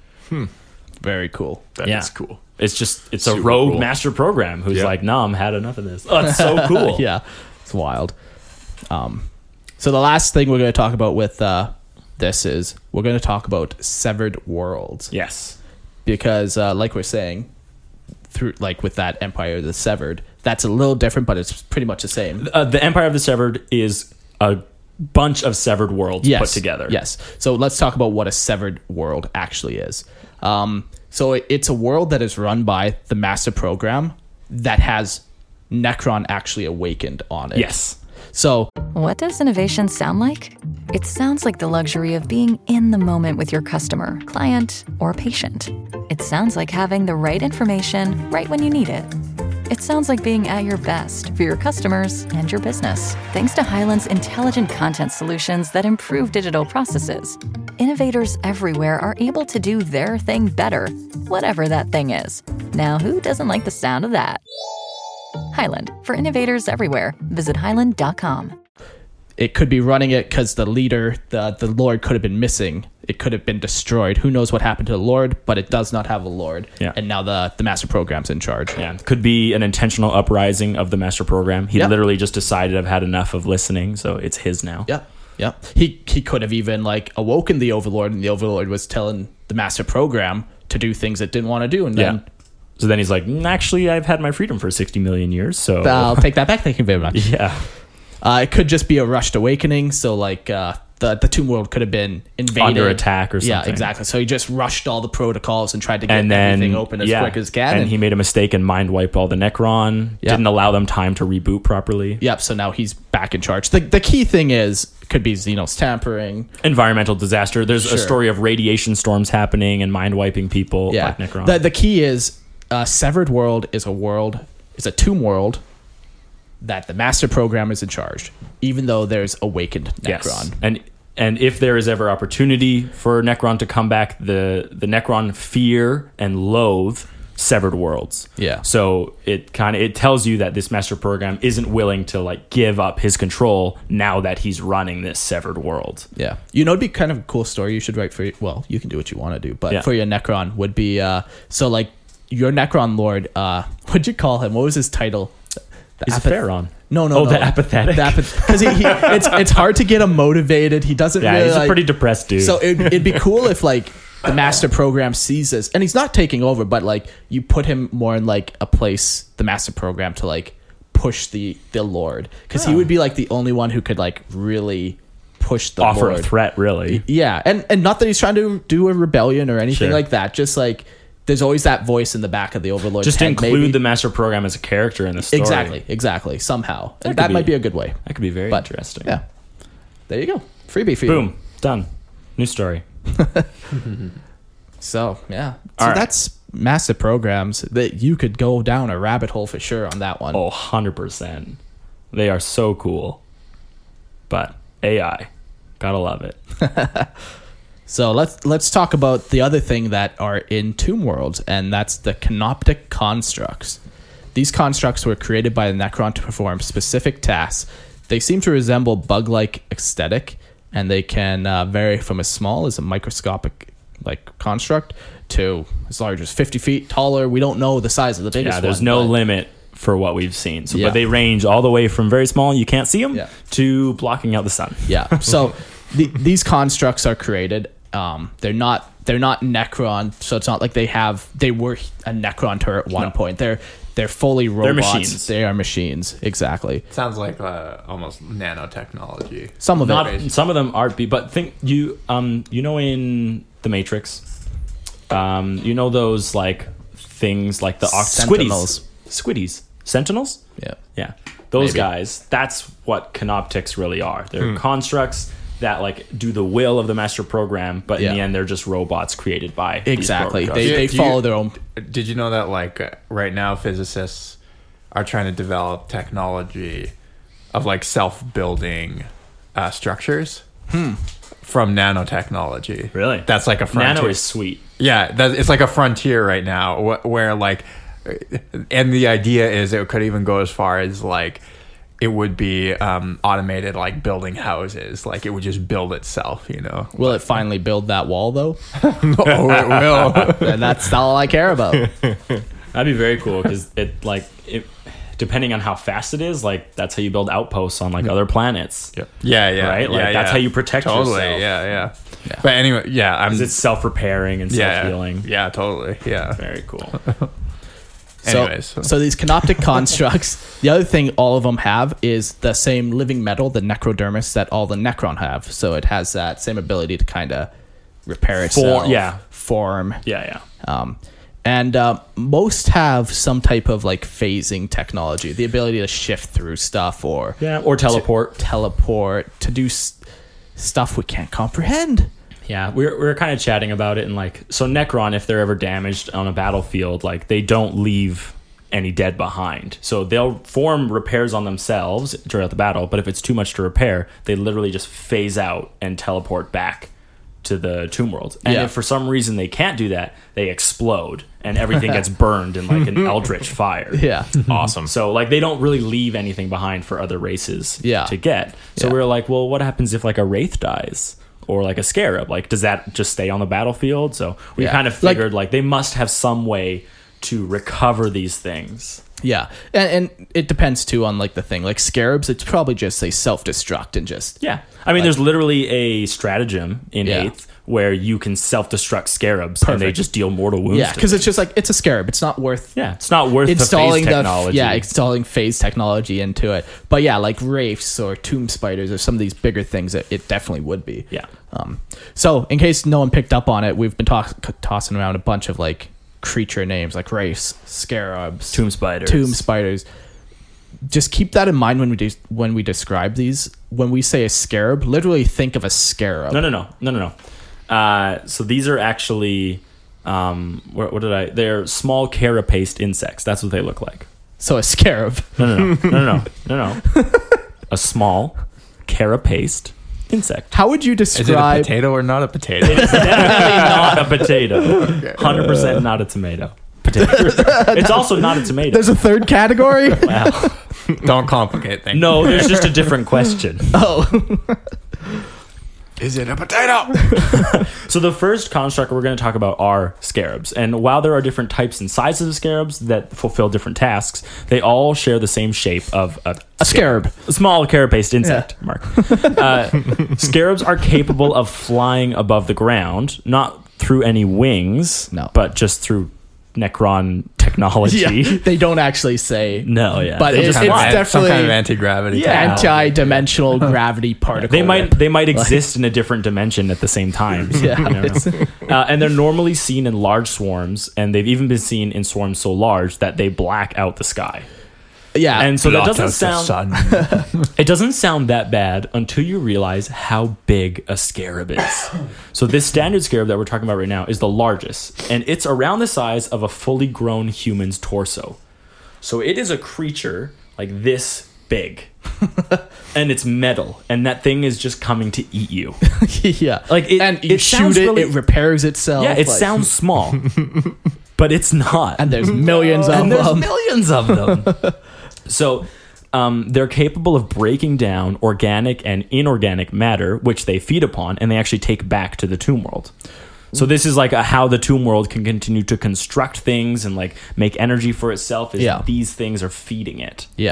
Very cool. That is Yeah. cool. It's just it's a Super rogue cool. master program who's Yeah. like, nah, I'm had enough of this. Oh, it's so cool. Yeah, it's wild. Um, so the last thing we're going to talk about with uh, this is we're going to talk about severed worlds, Yes. because uh, like we're saying, through like with that Empire of the Severed, that's a little different, but it's pretty much the same. Uh, the Empire of the Severed is a bunch of severed worlds Yes, put together. Yes. So let's talk about what a severed world actually is. Um, so it- it's a world that is run by the master program that has Necron actually awakened on it. Yes. So What does innovation sound like? It sounds like the luxury of being in the moment with your customer, client, or patient. It sounds like having the right information right when you need it. It sounds like being at your best for your customers and your business. Thanks to Hyland's intelligent content solutions that improve digital processes, innovators everywhere are able to do their thing better, whatever that thing is. Now, who doesn't like the sound of that? Hyland, for innovators everywhere. Visit hyland dot com. it could be running it because the leader, the, the Lord could have been missing. It could have been destroyed. Who knows what happened to the Lord, but it does not have a Lord. Yeah. And now the, the master program's in charge. Yeah, could be an intentional uprising of the master program. He Yep. literally just decided I've had enough of listening, so it's his now. Yeah. Yeah. He he could have even like awoken the Overlord, and the Overlord was telling the master program to do things it didn't want to do. And then Yeah. So then he's like, "Mm, actually, I've had my freedom for sixty million years, so I'll take that back. Thank you very much. yeah. Uh, it could just be a rushed awakening. So like uh, the the Tomb World could have been invaded, Under attack or Yeah, something. exactly. So he just rushed all the protocols and tried to get And then everything open as yeah. quick as can. And he made a mistake and mind wiped all the Necron. Yeah. Didn't allow them time to reboot properly. Yep. So now he's back in charge. The the key thing is could be Xenos tampering. Environmental disaster. There's Sure. a story of radiation storms happening and mind wiping people Yeah. like Necron. The the key is uh, Severed World is a world is a tomb world that the master program is in charge, even though there's awakened Necron. Yes. And and if there is ever opportunity for Necron to come back, the the Necron fear and loathe severed worlds. Yeah. So it kind of it tells you that this master program isn't willing to like give up his control now that he's running this severed world. Yeah. You know, it'd be kind of a cool story you should write for, well, you can do what you want to do, but Yeah. for your Necron would be, uh, so like your Necron Lord, uh, what'd you call him? What was his title? The He's a apath- Pharaon. No, no, Oh, no. the apathetic. Because he, he, it's it's hard to get him motivated. He doesn't Yeah, really he's like, a pretty depressed dude. So it, it'd be cool if like the master program sees this, and he's not taking over, but like you put him more in like a place, the master program, to like push the the Lord, because he would be like the only one who could like really push the offer Lord. a threat, really. Yeah, and and not that he's trying to do a rebellion or anything Sure. like that. Just like there's always that voice in the back of the Overlord's Just head, include maybe. the master program as a character in the story. exactly, exactly, somehow, and could that be- might be a good way. That could be very But interesting. yeah, there you go, freebie for you. Boom. Done. New story. So yeah, so All right. that's massive programs that you could go down a rabbit hole for sure on that one. Oh, one hundred percent. They are so cool. But A I. Gotta love it. So let's let's talk about the other thing that are in Tomb World, and that's the canoptic constructs. These constructs were created by the Necron to perform specific tasks. They seem to resemble bug-like aesthetic, and they can uh, vary from as small as a microscopic like construct to as large as fifty feet taller. We don't know the size of the biggest Yeah, there's one, no but- limit for what we've seen. So, Yeah. but they range all the way from very small, you can't see them, Yeah. to blocking out the sun. Yeah. So the, these constructs are created. Um, they're not they're not Necron, so it's not like they have they were a Necron turret at one No. point. They're they're fully robots. machines. They are machines. Exactly. Sounds like uh, almost nanotechnology. Some of Not it. some of them are, be- but think you um you know in the Matrix, um you know those like things like the oct- Sentinels. squiddies, squiddies, sentinels. Yeah. Yeah, those Maybe. guys. That's what canoptics really are. They're constructs that like do the will of the master program, but in Yeah. the end, they're just robots created by these Exactly. programs. They Do you- they do you- follow their own. Did you know that like uh, right now physicists are trying to develop technology of like self-building uh, structures from nanotechnology? Really? That's like a frontier. Nano is sweet. Yeah, that, it's like a frontier right now wh- where like, and the idea is it could even go as far as like, it would be um, automated like building houses. Like it would just build itself, you know. Will it finally build that wall though? Oh, it will. And that's all I care about. That'd be very cool because it like it, depending on how fast it is, like that's how you build outposts on like other planets. Yeah, yeah, Right? Like, yeah, that's yeah. how you protect totally, yourself. Yeah, yeah, But anyway, yeah, I'm. Because it's self-repairing and yeah, self-healing. yeah, totally, yeah. Very cool. So, Anyways, so these canoptic constructs, the other thing all of them have is the same living metal, the necrodermis, that all the Necron have. So it has that same ability to kind of repair itself, yeah. form. Yeah, yeah. Um, And uh, most have some type of like phasing technology, the ability to shift through stuff or Yeah, or teleport. to teleport to do s- stuff we can't comprehend. Yeah, we were, we were kind of chatting about it, and like, so Necron, if they're ever damaged on a battlefield, like they don't leave any dead behind. So they'll form repairs on themselves throughout the battle, but if it's too much to repair, they literally just phase out and teleport back to the Tomb World. And Yeah. if for some reason they can't do that, they explode and everything gets burned in like an eldritch fire. Yeah. Awesome. So like they don't really leave anything behind for other races Yeah. to get. So Yeah. we were like, well, what happens if like a Wraith dies? Or like a Scarab? Like, does that just stay on the battlefield? So we Yeah. kind of Like- figured like, they must have some way to recover these things. Yeah, and, and it depends too on like the thing. Like scarabs, it's probably just they self-destruct and just Yeah. I mean, there's literally a stratagem in Yeah. eighth where you can self-destruct Scarabs and they Perfect. just deal mortal wounds. yeah, to because them. it's just like it's a scarab. It's not worth yeah, it's not worth installing the phase the technology. yeah installing phase technology into it. But yeah, like wraiths or tomb spiders or some of these bigger things, it, it definitely would be. Yeah. Um. So in case no one picked up on it, we've been toss- tossing around a bunch of like creature names like wraiths, scarabs, Tomb spiders. tomb spiders. Just keep that in mind when we do when we describe these. When we say a scarab, literally think of a scarab. No, no, no, no, no, no. Uh, so these are actually, um, what, what did I? They're small carapaced insects. That's what they look like. So a scarab. No, no, no, no, no, no, no. A small carapaced insect. How would you Is it a describe? potato or not a potato? It's definitely not a potato. one hundred percent not a tomato. Potato. It's also not a tomato. There's a third category. Wow. Don't complicate things. No, there's just a different question. Oh, Is it a potato? So the first construct we're going to talk about are scarabs. And while there are different types and sizes of scarabs that fulfill different tasks, they all share the same shape of a, a scarab. a small carapaced insect, Yeah. Mark. Uh, scarabs are capable of flying above the ground, not through any wings, No. but just through Necron technology. Yeah, they don't actually say. No, yeah. But They it- just it's fly. def- Some kind of definitely- anti-gravity. Yeah. Anti-dimensional gravity particle. They might whip. they might exist in a different dimension at the same time. So, Yeah. you never know. Uh, and they're normally seen in large swarms, and they've even been seen in swarms so large that they black out the sky. Yeah, And so that Blot doesn't out the sound sun. it doesn't sound that bad until you realize how big a scarab is. So this standard scarab that we're talking about right now is the largest, and it's around the size of a fully grown human's torso. So it is a creature like this big. And it's metal, and that thing is just coming to eat you. yeah. Like it, and you it shoot sounds it, really, it repairs itself. yeah, it like- sounds small, but it's not. And there's millions of and there's them. millions of them. So um, they're capable of breaking down organic and inorganic matter, which they feed upon, and they actually take back to the Tomb World. So this is like a, how the Tomb World can continue to construct things and like make energy for itself. Is Yeah. these things are feeding it. Yeah.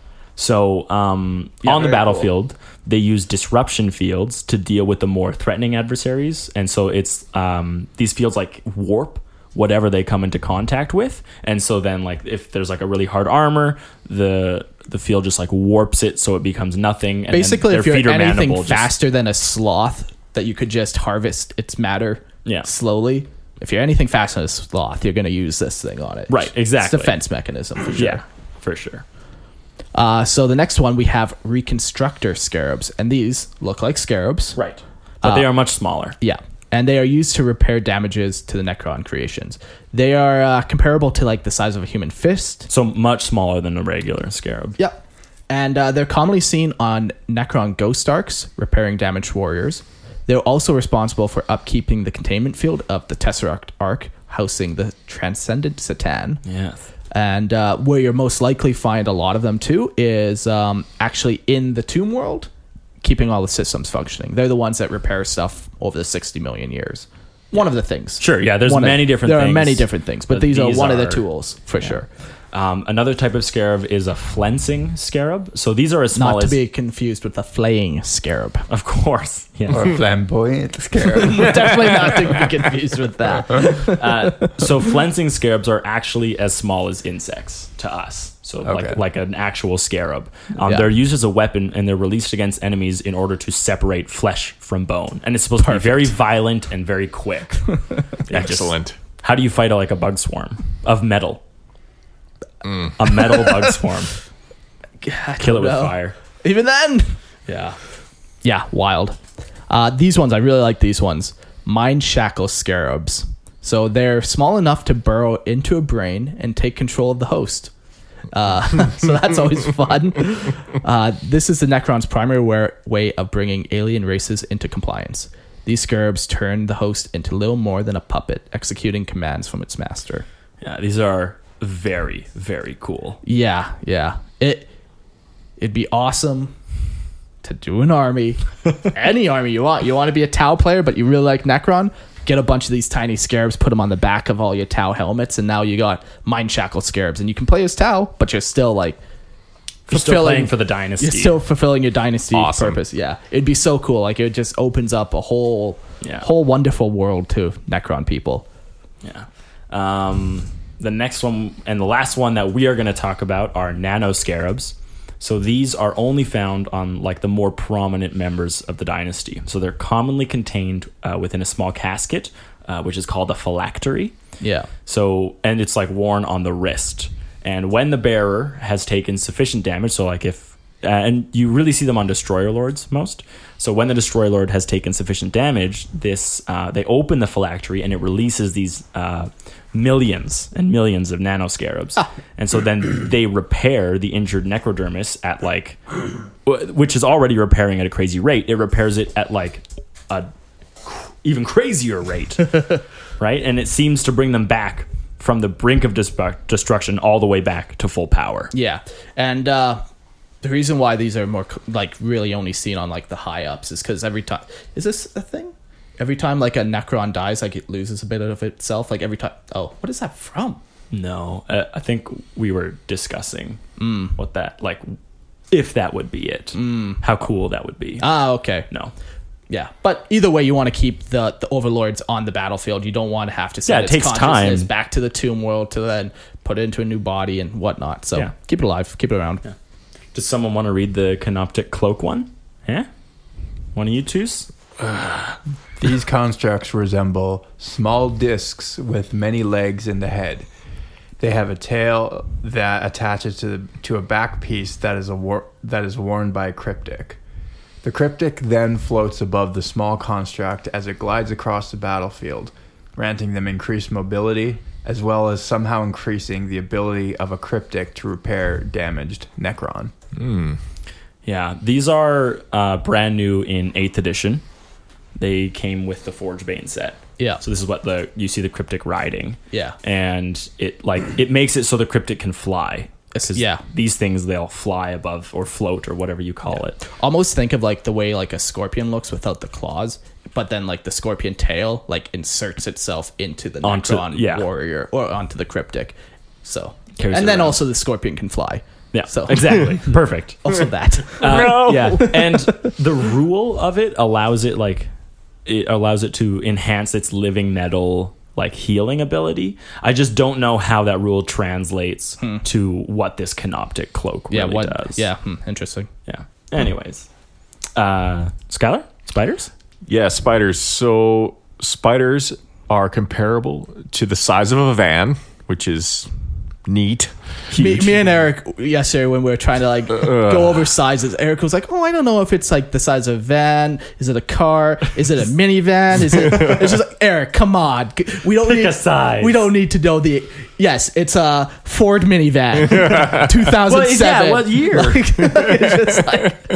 So um, Yeah, on the very battlefield, they use disruption fields to deal with the more threatening adversaries, and so it's um, these fields like warp whatever they come into contact with, and so then like if there's like a really hard armor, the the field just like warps it so it becomes nothing. And Basically, then if their you're feeder anything mandible just- faster than a sloth, that you could just harvest its matter Yeah. slowly. If you're anything faster than a sloth, you're going to use this thing on it. Right, exactly. It's a defense mechanism for sure. yeah, for sure. Uh, so the next one we have reconstructor scarabs, and these look like scarabs. Right, but Uh, they are much smaller. Yeah, and they are used to repair damages to the Necron creations. They are uh, comparable to like the size of a human fist. So much smaller than a regular scarab. Yep. And uh, they're commonly seen on Necron Ghost Arcs, repairing damaged warriors. They're also responsible for upkeeping the containment field of the Tesseract Arc, housing the Transcendent Satan. Yes. And uh, where you'll most likely find a lot of them too is um, actually in the Tomb World, keeping all the systems functioning. They're the ones that repair stuff over the sixty million years. One of the things. Sure, yeah, there's One of- many different there things. are many different things, but, but these, are these one of the are- tools for sure. Um, another type of scarab is a flensing scarab. So these are as small Not to as be confused with the flaying scarab. Of course. Yes. Or a flamboyant scarab. Definitely not to be confused with that. Uh, so flensing scarabs are actually as small as insects to us. So Okay. like like an actual scarab. Um, Yeah. They're used as a weapon, and they're released against enemies in order to separate flesh from bone. And it's supposed to be very violent and very quick. It just- Excellent. How do you fight a, like a bug swarm of metal? Mm. A metal bug swarm. Kill it with know. fire. Even then. Yeah. Yeah, wild. Uh, these ones, I really like these ones. Mind shackle scarabs. So they're small enough to burrow into a brain and take control of the host. Uh, so that's always fun. Uh, this is the Necron's primary way, way of bringing alien races into compliance. These scarabs turn the host into little more than a puppet, executing commands from its master. Yeah, these are very, very cool. Yeah, yeah. It, it'd be awesome to do an army. Any army you want. You want to be a Tau player, but you really like Necron? Get a bunch of these tiny scarabs, put them on the back of all your Tau helmets, and now you got mind shackle scarabs. And you can play as Tau, but you're still like You're still playing for the dynasty. You're still fulfilling your dynasty Awesome. purpose. Yeah, it'd be so cool. Like it just opens up a whole, Yeah. whole wonderful world to Necron people. Yeah. Um, the next one and the last one that we are going to talk about are nano scarabs. So these are only found on like the more prominent members of the dynasty. So they're commonly contained uh, within a small casket, uh, which is called a phylactery. Yeah. So, and it's like worn on the wrist. And when the bearer has taken sufficient damage, so like if, uh, and you really see them on Destroyer Lords most. So when the Destroyer Lord has taken sufficient damage, this uh, they open the phylactery and it releases these uh, millions and millions of nano scarabs. Ah. And so then they repair the injured necrodermis at like, which is already repairing at a crazy rate. It repairs it at like a even crazier rate, right? And it seems to bring them back from the brink of dis- destruction all the way back to full power. Yeah. And uh, the reason why these are more co- like really only seen on like the high ups is because every time, is this a thing? Every time like a Necron dies, like it loses a bit of itself. Like every time, oh, what is that from? No, uh, I think we were discussing Mm. what that, like, if that would be it, Mm. how cool that would be. Ah, okay. No. Yeah, but either way, you want to keep the, the overlords on the battlefield. You don't want to have to send Yeah, it its takes consciousness time. back to the tomb world to then put it into a new body and whatnot. So Yeah. keep it alive, keep it around. Yeah. Does someone want to read the Canoptic Cloak one? Yeah? One of you twos? These constructs resemble small discs with many legs in the head. They have a tail that attaches to the, to a back piece that is a war, that is worn by a cryptic. The cryptic then floats above the small construct as it glides across the battlefield, granting them increased mobility, as well as somehow increasing the ability of a cryptic to repair damaged Necron. Mm. Yeah, these are uh, brand new in eighth edition. They came with the Forge Bane set. Yeah. So this is what the you see the cryptic riding. Yeah. And it like it makes it so the cryptic can fly. It's- yeah. These things, they'll fly above or float or whatever you call it. Almost think of like the way like a scorpion looks without the claws, but then like the scorpion tail like inserts itself into the Onto- Necron yeah. warrior or onto the cryptic. So Carries and it then around. also the scorpion can fly. Yeah, So exactly. Perfect. also that. Uh, Yeah, and the rule of it allows it like it allows it to enhance its living metal like healing ability. I just don't know how that rule translates to what this Canoptic Cloak really yeah. What? does. Yeah. Hmm, interesting. Yeah. Anyways, uh, Skylar, spiders. Yeah, spiders. So spiders are comparable to the size of a van, which is neat. Me, me and Eric yesterday when we were trying to like go over sizes, Eric was like, "Oh, I don't know if it's like the size of a van. Is it a car? Is it a minivan? Is it?" It's just like, Eric, come on, we don't Pick need a size. We don't need to know the. Yes, it's a Ford minivan, two thousand seven. Well, yeah, what year? Like, it's just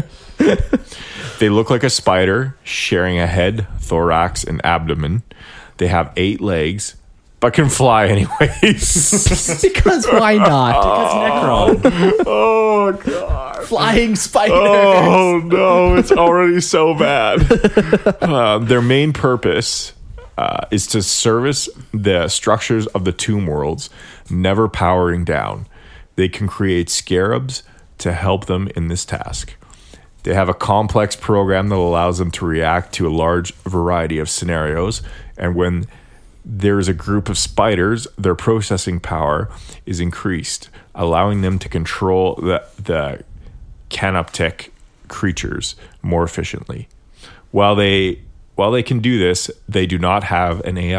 like, They look like a spider, sharing a head, thorax, and abdomen. They have eight legs, but can fly anyways. because why not? Necron. Oh, God. Flying spiders. Oh, no. It's already so bad. Uh, their main purpose uh, is to service the structures of the tomb worlds, never powering down. They can create scarabs to help them in this task. They have a complex program that allows them to react to a large variety of scenarios, and when there's a group of spiders, their processing power is increased, allowing them to control the, the canoptic creatures more efficiently. While they while they can do this, they do not have an A I.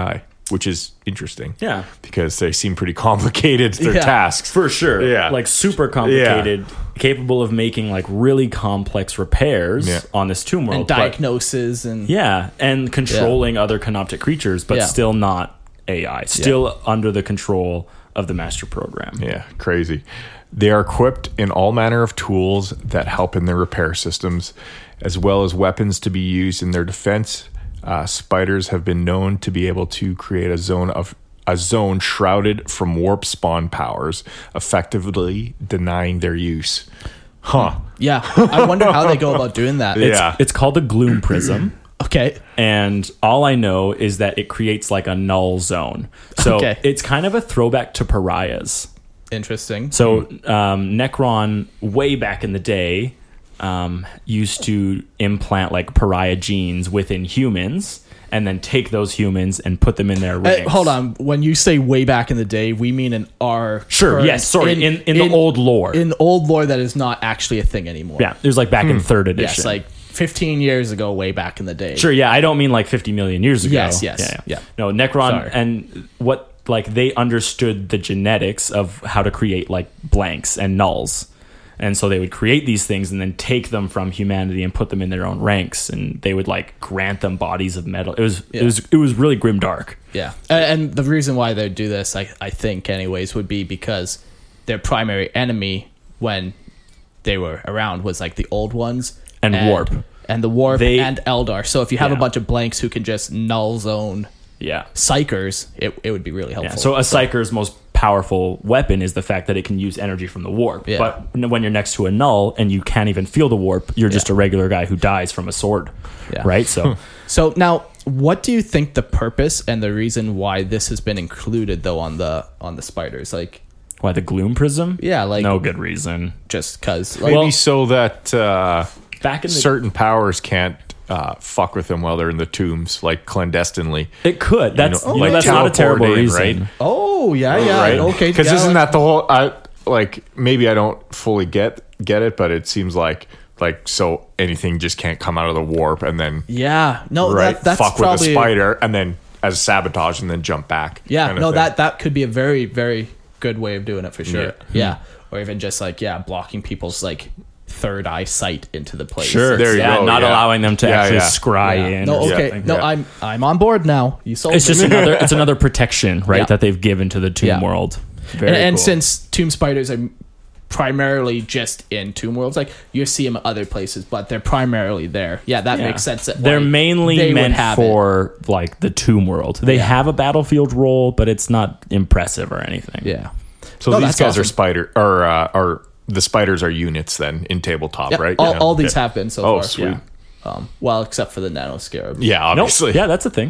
which is interesting. Yeah. Because they seem pretty complicated, their Yeah. tasks. For sure. Yeah. Like super complicated, capable of making like really complex repairs Yeah. on this tomb world. and but- diagnosis and yeah. And controlling other canoptic creatures, but Yeah. still not A I. Still under the control of the master program. Yeah, crazy. They are equipped in all manner of tools that help in their repair systems, as well as weapons to be used in their defense. Uh, spiders have been known to be able to create a zone of a zone shrouded from warp spawn powers, effectively denying their use. Huh. yeah. I wonder how they go about doing that. It's, Yeah. it's called the gloom prism. Okay. And all I know is that it creates like a null zone. So Okay. it's kind of a throwback to pariahs. Interesting. So um, Necron, way back in the day, um, used to implant like pariah genes within humans and then take those humans and put them in their Hey, rings. hold on. When you say way back in the day, we mean in our Sure, current- yes, sorry, in, in, the old lore. in old lore that is not actually a thing anymore. yeah, it was like back in third edition. Yes, like fifteen years ago, way back in the day. Sure, yeah, I don't mean like fifty million years ago. Yes, yes, Yeah, yeah. No, Necron Sorry. and what like they understood the genetics of how to create like blanks and nulls. And so they would create these things and then take them from humanity and put them in their own ranks, and they would like grant them bodies of metal. It was Yeah. it was it was really grimdark. Yeah, and, and the reason why they do this, I, I think, anyways, would be because their primary enemy when they were around was like the old ones And warp. and the warp They- and Eldar. So if you have Yeah. a bunch of blanks who can just null zone Yeah. psychers, it, it would be really helpful. Yeah. So a psyker's most powerful weapon is the fact that it can use energy from the warp. Yeah. But when you're next to a null and you can't even feel the warp, you're just Yeah. a regular guy who dies from a sword. Yeah. Right? So So now, what do you think the purpose and the reason why this has been included though on the on the spiders? Like, why the gloom prism? yeah, like No good reason. just because. Maybe Well- so that uh, Back in the certain powers can't uh, fuck with them while they're in the tombs, like clandestinely. It could. That's You know, you know, like that's not a terrible teleport in, reason. right? Oh yeah, yeah. Right? Okay, Because yeah, isn't like- that the whole? I like maybe I don't fully get get it, but it seems like like so anything just can't come out of the warp and then Yeah, no, right that, that's fuck probably with the spider and then as sabotage and then jump back. Yeah, kinda no, thing. that that could be a very very good way of doing it for sure. Yeah. Yeah, or even just like yeah, blocking people's like third eye sight into the place. Sure. There you yeah, go, not yeah. allowing them to Yeah, actually yeah. scry Yeah. in. No, or okay, something. no, Yeah. I'm I'm on board now. You sold It's me. just another it's another protection, right, Yeah. that they've given to the tomb Yeah. world. Very and, and cool. since tomb spiders are primarily just in tomb worlds, like you see them other places, but they're primarily there. Yeah, that Yeah. makes sense. That They're why mainly they would meant have it. for like the tomb world. They Yeah. have a battlefield role, but it's not impressive or anything. Yeah. so No, these that's guys are awesome. spider or uh, are the spiders are units then in tabletop, Yeah, right? all, Yeah. all these Yeah. have been so Oh, far. sweet. Yeah. Um, well, except for the nano scarab. Yeah, Nope. obviously. Yeah, that's a thing.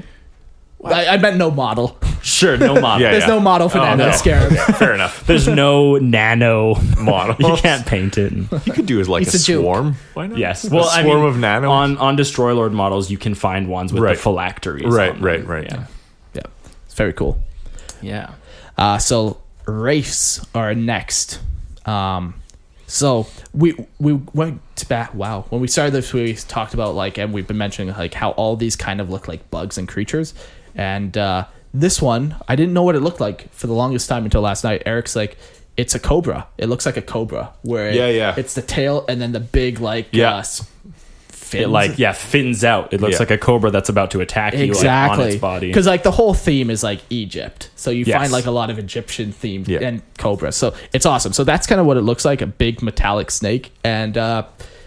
I, I meant no model. Sure, no model. Yeah, There's yeah. no model for Oh, nano no. scarab. Fair enough. There's no nano Model. You can't paint it. You could do as like It's a, a joke. swarm. Why not? Yes. a Well, I swarm mean, of nanos. on on Destroy Lord models, you can find ones with Right. the phylacteries. Right, on them. right, right. Yeah. Yeah, it's very cool. Yeah. Uh, so wraiths are next. Um, so we we went back. Wow, when we started this, we talked about like, and we've been mentioning like how all these kind of look like bugs and creatures. And uh, this one, I didn't know what it looked like for the longest time until last night. Eric's like, it's a cobra. It looks like a cobra. Where Yeah, yeah. it's the tail and then the big like Yeah. uh, s- fins. It like yeah fins out. It looks Yeah. like a cobra that's about to attack you like, Exactly, on its body. because like the whole theme is like Egypt, so you Yes. find like a lot of Egyptian themed Yeah. and cobra, so it's awesome. So that's kind of what it looks like, a big metallic snake, and uh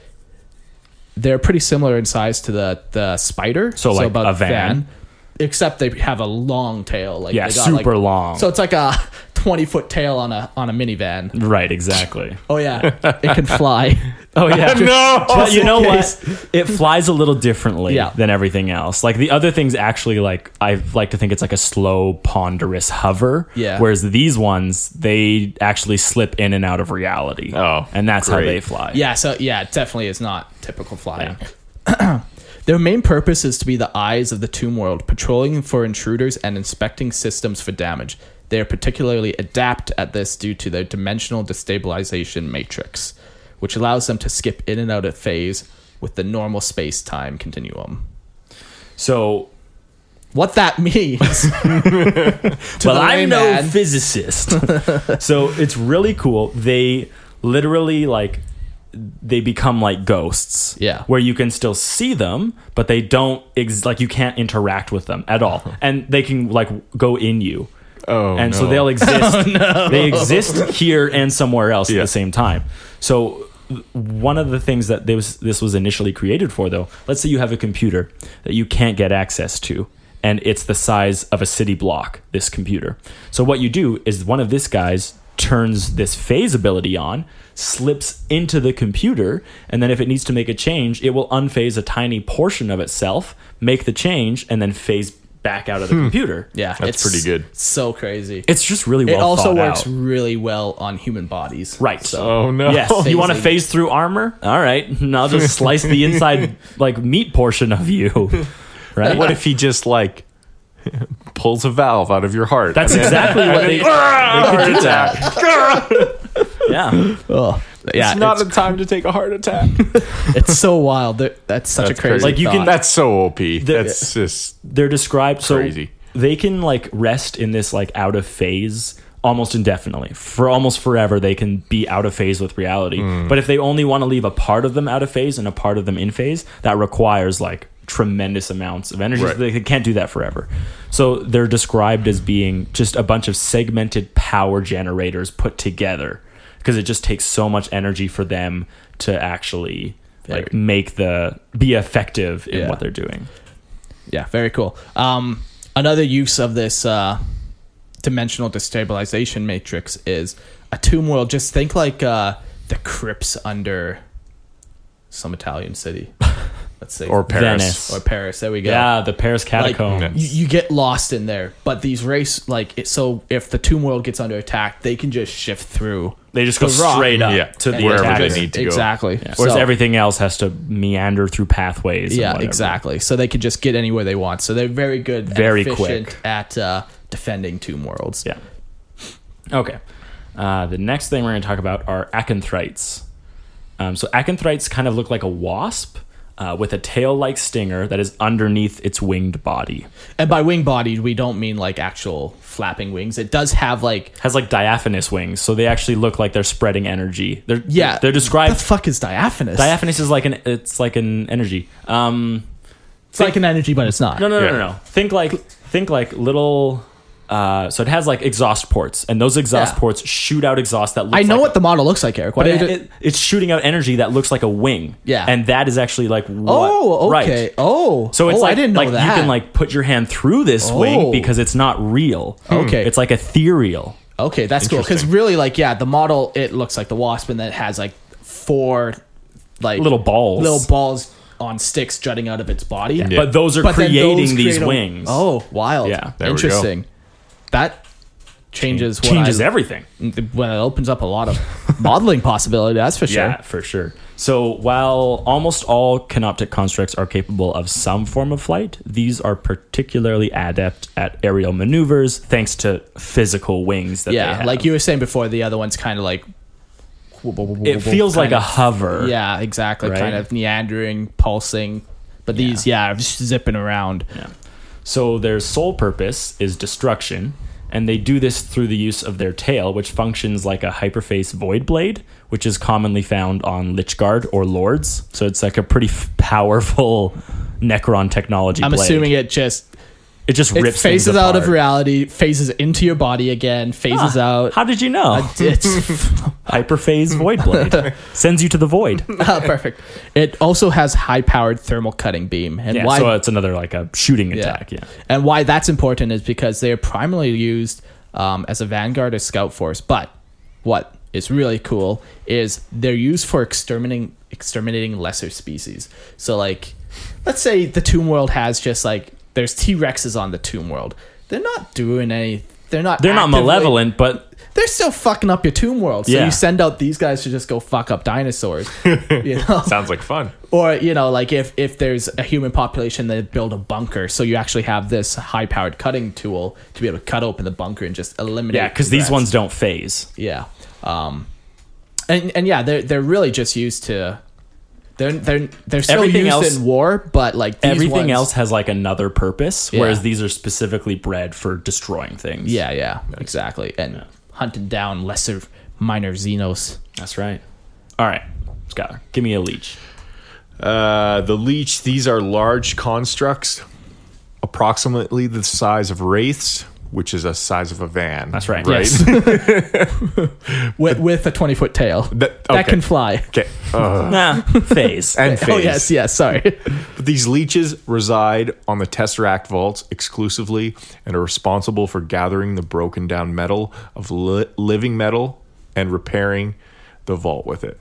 they're pretty similar in size to the the spider, So, like, a van? except they have a long tail, like Yeah, they got, super like- long. so it's like a twenty foot tail on a on a minivan. Right. Exactly. Oh yeah, it can fly. Oh yeah. No! But you in know case. what? It flies a little differently Yeah. than everything else. Like the other things actually like I like to think it's like a slow, ponderous hover. Yeah. Whereas these ones, they actually slip in and out of reality. Oh, And that's how great. they fly. Yeah, so yeah, it definitely is not typical flying. Their main purpose is to be the eyes of the tomb world, patrolling for intruders and inspecting systems for damage. They are particularly adept at this due to their dimensional destabilization matrix, which allows them to skip in and out of phase with the normal space-time continuum. So what that means. Well, I'm no physicist. So it's really cool. They literally like they become like ghosts. Yeah. Where you can still see them, but they don't ex- like you can't interact with them at all. And they can like go in you. Oh, and no. so they'll exist. They exist here and somewhere else Yeah. at the same time. So one of the things that this this was initially created for, though, let's say you have a computer that you can't get access to, and it's the size of a city block, this computer. So what you do is one of this guys turns this phase ability on, slips into the computer, and then if it needs to make a change, it will unphase a tiny portion of itself, make the change, and then phase back out of the computer. Yeah, That's it's pretty good. So crazy. It's just really well It also thought works out. really well on human bodies. Right. So Oh no. Yes, you want to Phasing. phase through armor? All right, and I'll just slice the inside like meat portion of you. Right? What if he just like pulls a valve out of your heart? That's exactly what they, they could do that. Yeah. oh, yeah, it's not it's, a time to take a heart attack. it's so wild. They're- That's such That's a crazy. crazy. Like, you can- thought. That's so O P. That's just They're described so Crazy. they can like rest in this like out of phase almost indefinitely. For almost forever they can be out of phase with reality. But if they only want to leave a part of them out of phase and a part of them in phase, that requires like tremendous amounts of energy. Right. So they can't do that forever. So they're described as being just a bunch of segmented power generators put together, because it just takes so much energy for them to actually like Very. make the be effective in Yeah. what they're doing. Yeah, very cool. Um, another use of this uh, dimensional destabilization matrix is a tomb world. Just think like uh, the crypts under some Italian city. Let's say or Paris. Venice. or Paris. There we go. Yeah, the Paris Like, catacombs. you, you get lost in there, but these race like it, so if the tomb world gets under attack, they can just shift through. They just go the rock. straight up Yeah, to the wherever attack. they need to go. exactly. Yeah. Whereas So- everything else has to meander through pathways. and Yeah, whatever. exactly. So they can just get anywhere they want. So they're very good, and Very efficient quick. at uh, defending tomb worlds. Yeah. Okay. Uh, the next thing we're going to talk about are acanthrites. Um, so acanthrites kind of look like a wasp uh, with a tail-like stinger that is underneath its winged body. And by wing bodied, we don't mean like actual flapping wings. It does have like Has like diaphanous wings, so they actually look like they're spreading energy. They're yeah. They're What described. the fuck is diaphanous? Diaphanous is like an it's like an energy. Um, it's like an energy, but it's not. No, no, no, Yeah. no, no. Think like think like little. Uh, so it has like exhaust ports, and those exhaust Yeah. ports shoot out exhaust that. Looks I know like what the model looks like, Eric. Why But did it, it, it, it's shooting out energy that looks like a wing. Yeah. And that is actually like what, Oh, okay. Right. Oh, So it's oh, like, I didn't know like that. you can like put your hand through this Oh. wing because it's not real. Okay. It's like ethereal. Okay, that's cool. Because Interesting. really, like, yeah, the model it looks like the wasp, and then it has like four like Little balls. little balls on sticks jutting out of its body. Yeah. But those are But then creating those these create a- wings. Oh, wild. Yeah. There we go. Interesting. That changes what Changes I, everything. Well, it opens up a lot of modeling possibility. That's for sure. Yeah, for sure. So while almost all canoptic constructs are capable of some form of flight, these are particularly adept at aerial maneuvers thanks to physical wings that they Yeah, have. like you were saying before, the other one's kind of like It feels like kind a of- hover. Yeah, exactly. Right? Kind of meandering, pulsing. But these, yeah, just zipping around. Yeah. So their sole purpose is destruction, and they do this through the use of their tail, which functions like a hyperface void blade, which is commonly found on Lichguard or Lords. So it's like a pretty f- powerful Necron technology I'm blade. assuming it just it just it rips phases things out of apart. reality, phases into your body again, phases Ah, out. How did you know? It's Hyperphase void blade sends you to the void. ah, perfect. It also has high-powered thermal cutting beam, and Yeah, why so it's another like a shooting attack. Yeah. And why that's important is because they're primarily used um, as a vanguard or scout force. But what is really cool is they're used for exterminating exterminating lesser species. So like, let's say the Tomb World has just like there's T-Rexes on the Tomb World. They're not doing any. They're not. They're not actively- malevolent, but They're still fucking up your Tomb World. So Yeah. you send out these guys to just go fuck up dinosaurs. You know. Sounds like fun. Or, you know, like if, if there's a human population that build a bunker, so you actually have this high powered cutting tool to be able to cut open the bunker and just eliminate. yeah, because these threats. ones don't phase. Yeah. Um, and and yeah, they're they're really just used to They're they're they're still Everything used else- in war, but like these Everything ones- else has like another purpose, Yeah. whereas these are specifically bred for destroying things. Yeah, yeah, exactly. And hunted down lesser minor Xenos. That's right. All right, Skylar, give me a leech. Uh, the leech, these are large constructs, approximately the size of wraiths, which is the size of a van. That's right. Right? Yes. with with a twenty foot tail That- that okay. can fly. Okay. Uh, Nah, phase. and phase. Oh yes, yes. Sorry. But these leeches reside on the Tesseract vaults exclusively and are responsible for gathering the broken down metal of li- living metal and repairing the vault with it.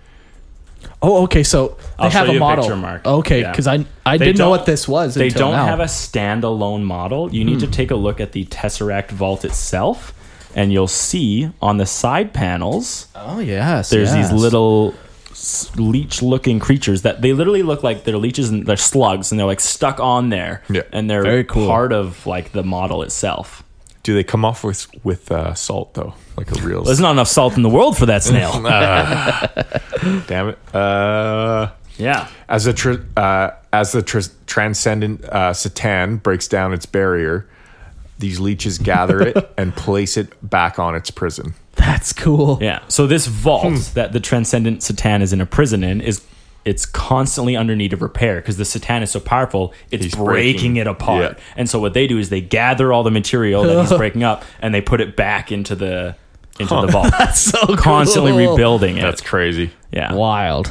Oh, okay. So they I'll show have a you a model. picture, Mark. Okay, Yeah. because I I They didn't know don't- what this was. They until don't now. have a standalone model. You need to take a look at the Tesseract vault itself, and you'll see on the side panels Oh yes. there's yes. these little s- leech-looking creatures that they literally look like they're leeches and they're slugs, and they're like stuck on there, Yeah. and they're Very cool. part of like the model itself. Do they come off with with uh, salt though, like a real? There's not enough salt in the world for that snail. Damn it! Uh, Yeah. as the tr- uh, as the tr- transcendent uh, Satan breaks down its barrier, these leeches gather it and place it back on its prison. That's cool. Yeah. So this vault Hmm. that the Transcendent Satan is in a prison in is it's constantly under need of repair because the Satan is so powerful, it's He's breaking, breaking. it apart. Yeah. And so what they do is they gather all the material that he's breaking up and they put it back into the into the vault. That's so Constantly cool. rebuilding it. That's crazy. yeah. Wild.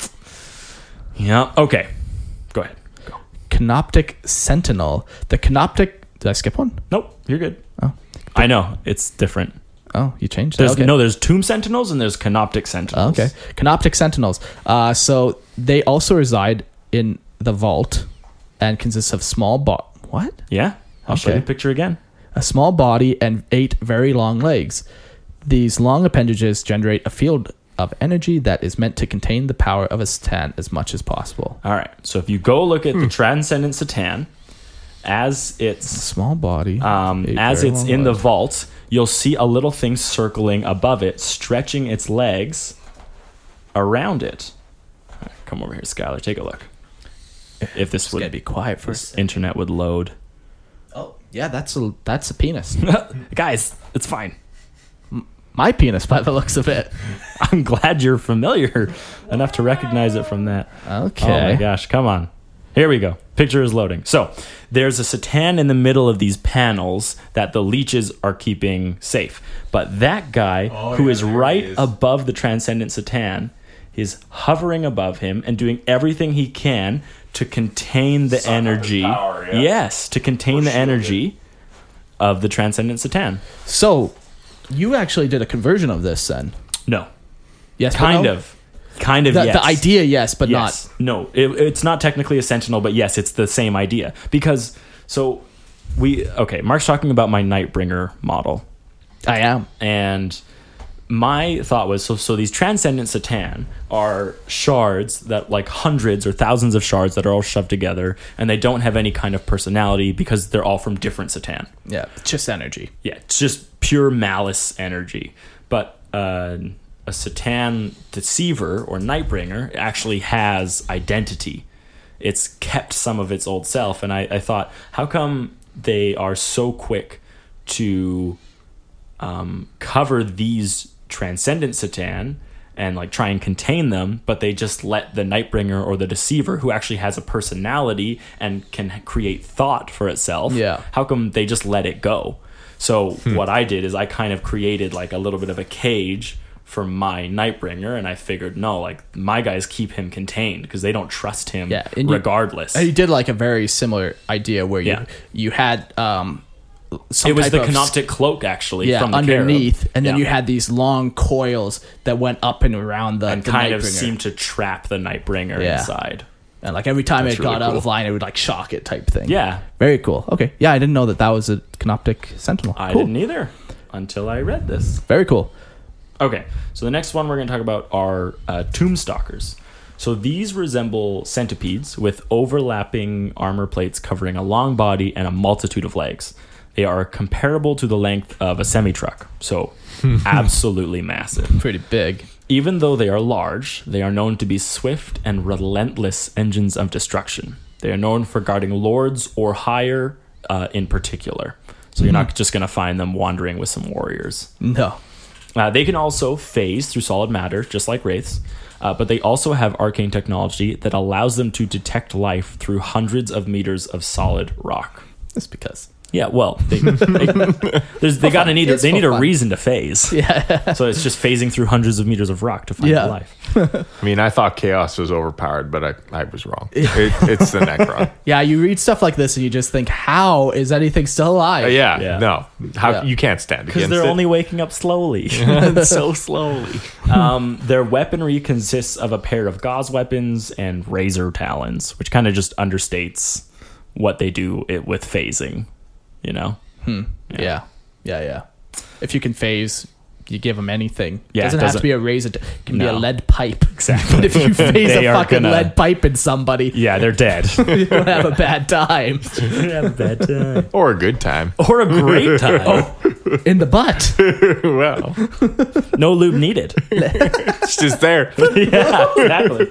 Yeah. Okay. Go ahead. Go. Canoptic Sentinel. The Canoptic. Did I skip one? Nope. You're good. Oh. I know. It's different. Oh, you changed it. There's Okay. no there's Tomb Sentinels and there's Canoptic Sentinels. Okay. Canoptic Sentinels. Uh, so they also reside in the vault and consists of small bo- what? Yeah. I'll show you Okay. the picture again. A small body and eight very long legs. These long appendages generate a field of energy that is meant to contain the power of a Satan as much as possible. All right. So if you go look at the Transcendent Satan, as it's Small body. um, eight as very it's long in the legs. vault, you'll see a little thing circling above it, stretching its legs around it. All right, come over here, Skylar. Take a look. If this Just gotta would be quiet for a this second. internet would load, Oh, yeah, that's a that's a penis. guys, it's fine. My penis, by the looks of it. I'm glad you're familiar enough to recognize it from that. Okay. Oh my gosh, come on. Here we go. Picture is loading. So there's a Satan in the middle of these panels that the leeches are keeping safe. But that guy who is right above the Transcendent Satan is hovering above him and doing everything he can to contain the energy. power, yeah. Yes, to contain the energy of the Transcendent Satan. So, you actually did a conversion of this then? No. Yes, but Kind no? of. Kind of, The, yes. the idea, yes, but Yes. No, it, it's not technically a sentinel, but yes, it's the same idea. Because, so, we, okay, Mark's talking about my Nightbringer model. not. I am. And my thought was, so, so these Transcendent Satan are shards that, like hundreds or thousands of shards that are all shoved together, and they don't have any kind of personality because they're all from different Satan. Yeah, just energy. Yeah, it's just pure malice energy. But uh, a Satan Deceiver or Nightbringer actually has identity. It's kept some of its old self. And I, I thought, how come they are so quick to um, cover these Transcendent Satan and like try and contain them, but they just let the Nightbringer or the Deceiver, who actually has a personality and can create thought for itself, Yeah. how come they just let it go? So what I did is I kind of created like a little bit of a cage for my Nightbringer, and I figured, no, like my guys keep him contained because they don't trust him Yeah, and you- regardless. You did like a very similar idea where you Yeah. you had um some it was type the of- canoptic cloak actually yeah from the underneath, Cherub. and then Yeah. you had these long coils that went up and around the, and the kind of Nightbringer. seemed to trap the Nightbringer Yeah. inside. And like every time That's it got really out cool. of line, it would like shock it type thing. Yeah, Very cool. Okay. Yeah, I didn't know that that was a Canoptic Sentinel. I cool. didn't either until I read this. Very cool. Okay, so the next one we're going to talk about are uh, tomb stalkers. So these resemble centipedes with overlapping armor plates covering a long body and a multitude of legs. They are comparable to the length of a semi-truck, so absolutely massive. Pretty big. Even though they are large, they are known to be swift and relentless engines of destruction. They are known for guarding lords or higher uh, in particular. So you're not just going to find them wandering with some warriors. No. Uh, they can also phase through solid matter, just like wraiths, uh, but they also have arcane technology that allows them to detect life through hundreds of meters of solid rock. That's because. Yeah, well, they they, there's, they gotta need a, It's they for need a fun. reason to phase. Yeah. So it's just phasing through hundreds of meters of rock to find Yeah. life. I mean, I thought chaos was overpowered, but I, I was wrong. It, it's the Necron. Yeah, you read stuff like this and you just think, how is anything still alive? Uh, yeah, Yeah. no, how Yeah. you can't stand Because against they're it. only waking up slowly, so slowly. Um, their weaponry consists of a pair of gauze weapons and razor talons, which kind of just understates what they do it with phasing. You know, Yeah. Yeah, yeah. If you can phase, you give them anything. Yeah, doesn't it have doesn't- to be a razor. It can be a No. lead pipe. Exactly. But if you phase They a are fucking gonna- lead pipe in somebody, yeah, they're dead. you don't have a bad time. have a bad time or a good time. or a great time. In the butt. Well, No lube needed. it's just there. Yeah, exactly.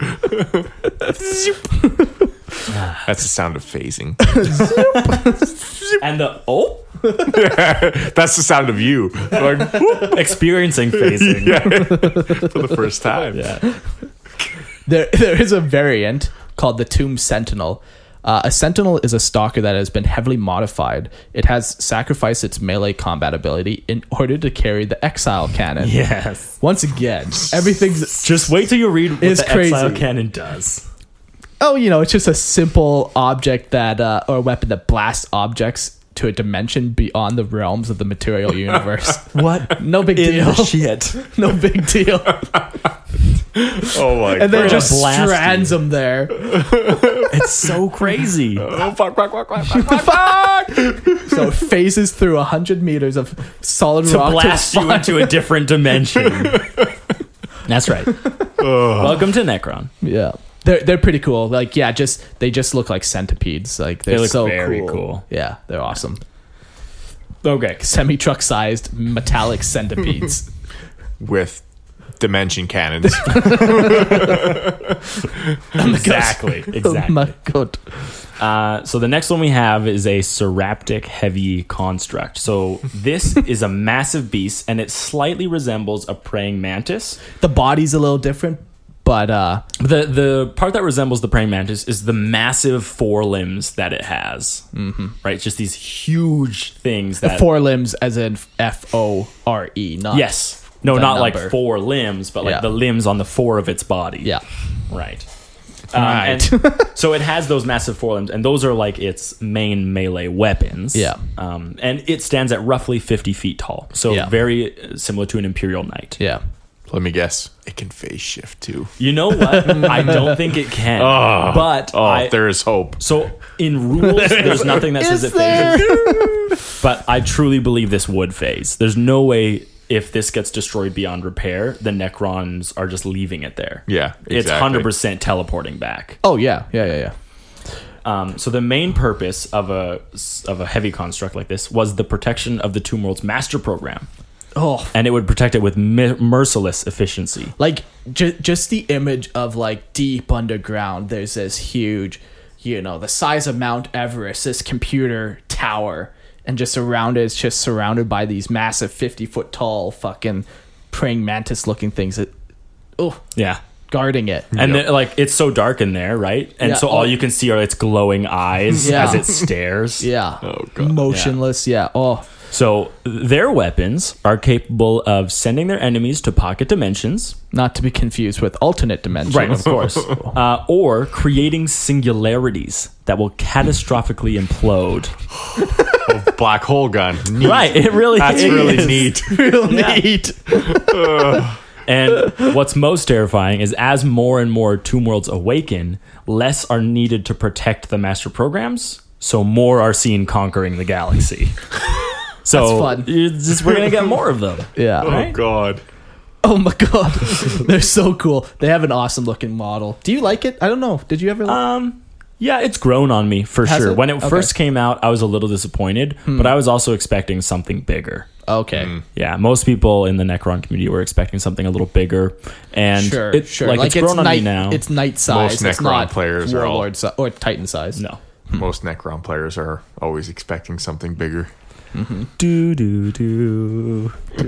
That's the sound of phasing. And the oh, That's the sound of you, like, experiencing phasing. for the first time. Yeah. There, there is a variant called the Tomb Sentinel. Uh, a Sentinel is a stalker that has been heavily modified. It has sacrificed its melee combat ability in order to carry the Exile Cannon. Yes. Once again, everything's... Just wait till you read what It's the Exile crazy. Cannon does. Oh, you know, it's just a simple object that... Uh, or a weapon that blasts objects to a dimension beyond the realms of the material universe. What? No big deal. shit. No big deal. Oh my And then god. just blast strands them there. It's so crazy. Oh, fuck, fuck, fuck, fuck, fuck, fuck, fuck. So it phases through one hundred meters of solid To rock blast to you find- into a different dimension. That's right. Welcome to Necron. Yeah. They're they're pretty cool. Like, yeah, just they just look like centipedes. Like, they're They look so very cool. cool. Yeah, they're awesome. Okay. Semi truck sized metallic centipedes. With dimension cannons. Exactly. Exactly. Oh my god. Uh, so the next one we have is a Seraptic Heavy Construct. So this is a massive beast, and it slightly resembles a praying mantis. The body's a little different, but uh The the part that resembles the praying mantis is the massive forelimbs that it has. Mm-hmm. Right, it's just these huge things the that four limbs as in F O R E, not yes, no, the not number. like four limbs, but like Yeah. the limbs on the four of its body. Yeah. Right. Um, Right. and so it has those massive forelimbs, and those are like its main melee weapons. Yeah. Um, and it stands at roughly fifty feet tall, so Yeah. very uh, similar to an Imperial Knight. Yeah. Let me guess. It can phase shift too. You know what? I don't think it can. but Oh, I, there is hope. so in rules, there's nothing that says it phases. But I truly believe this would phase. There's no way. If this gets destroyed beyond repair, the Necrons are just leaving it there. Yeah, It's exactly. one hundred percent teleporting back. Oh yeah, yeah, yeah, yeah. Um, so the main purpose of a of a heavy construct like this was the protection of the Tomb World's master program, Oh, and it would protect it with mi- merciless efficiency. like ju- just the image of like deep underground. There's this huge, you know, the size of Mount Everest, this computer tower, and just around it, it's just surrounded by these massive fifty foot tall fucking praying mantis looking things that, oh, Yeah. guarding it. And then, like it's so dark in there, right? And Yeah, so all oh. you can see are its glowing eyes Yeah. as it stares. Yeah. Oh, God. Motionless. Yeah. Oh, So their weapons are capable of sending their enemies to pocket dimensions, not to be confused with alternate dimensions. right? Of course, uh, or creating singularities that will catastrophically implode. Black hole gun. Neat. Right? It really That's is. really neat. Real neat. And what's most terrifying is as more and more Tomb Worlds awaken, less are needed to protect the master programs, so more are seen conquering the galaxy. So That's fun. it's just, we're gonna get more of them. Yeah. Oh god. Oh my god. They're so cool. They have an awesome looking model. Do you like it? I don't know. Did you ever like Um, Yeah, it's grown on me for Has sure. it? When it Okay. first came out, I was a little disappointed, but I was also expecting something bigger. Okay. Yeah, most people in the Necron community were expecting something a little bigger, and Sure, it, sure. like, it's grown on knight, me now. It's knight size. Most It's Necron not players are all- warlord si- or titan size. no. Most Necron players are always expecting something bigger. Do do do.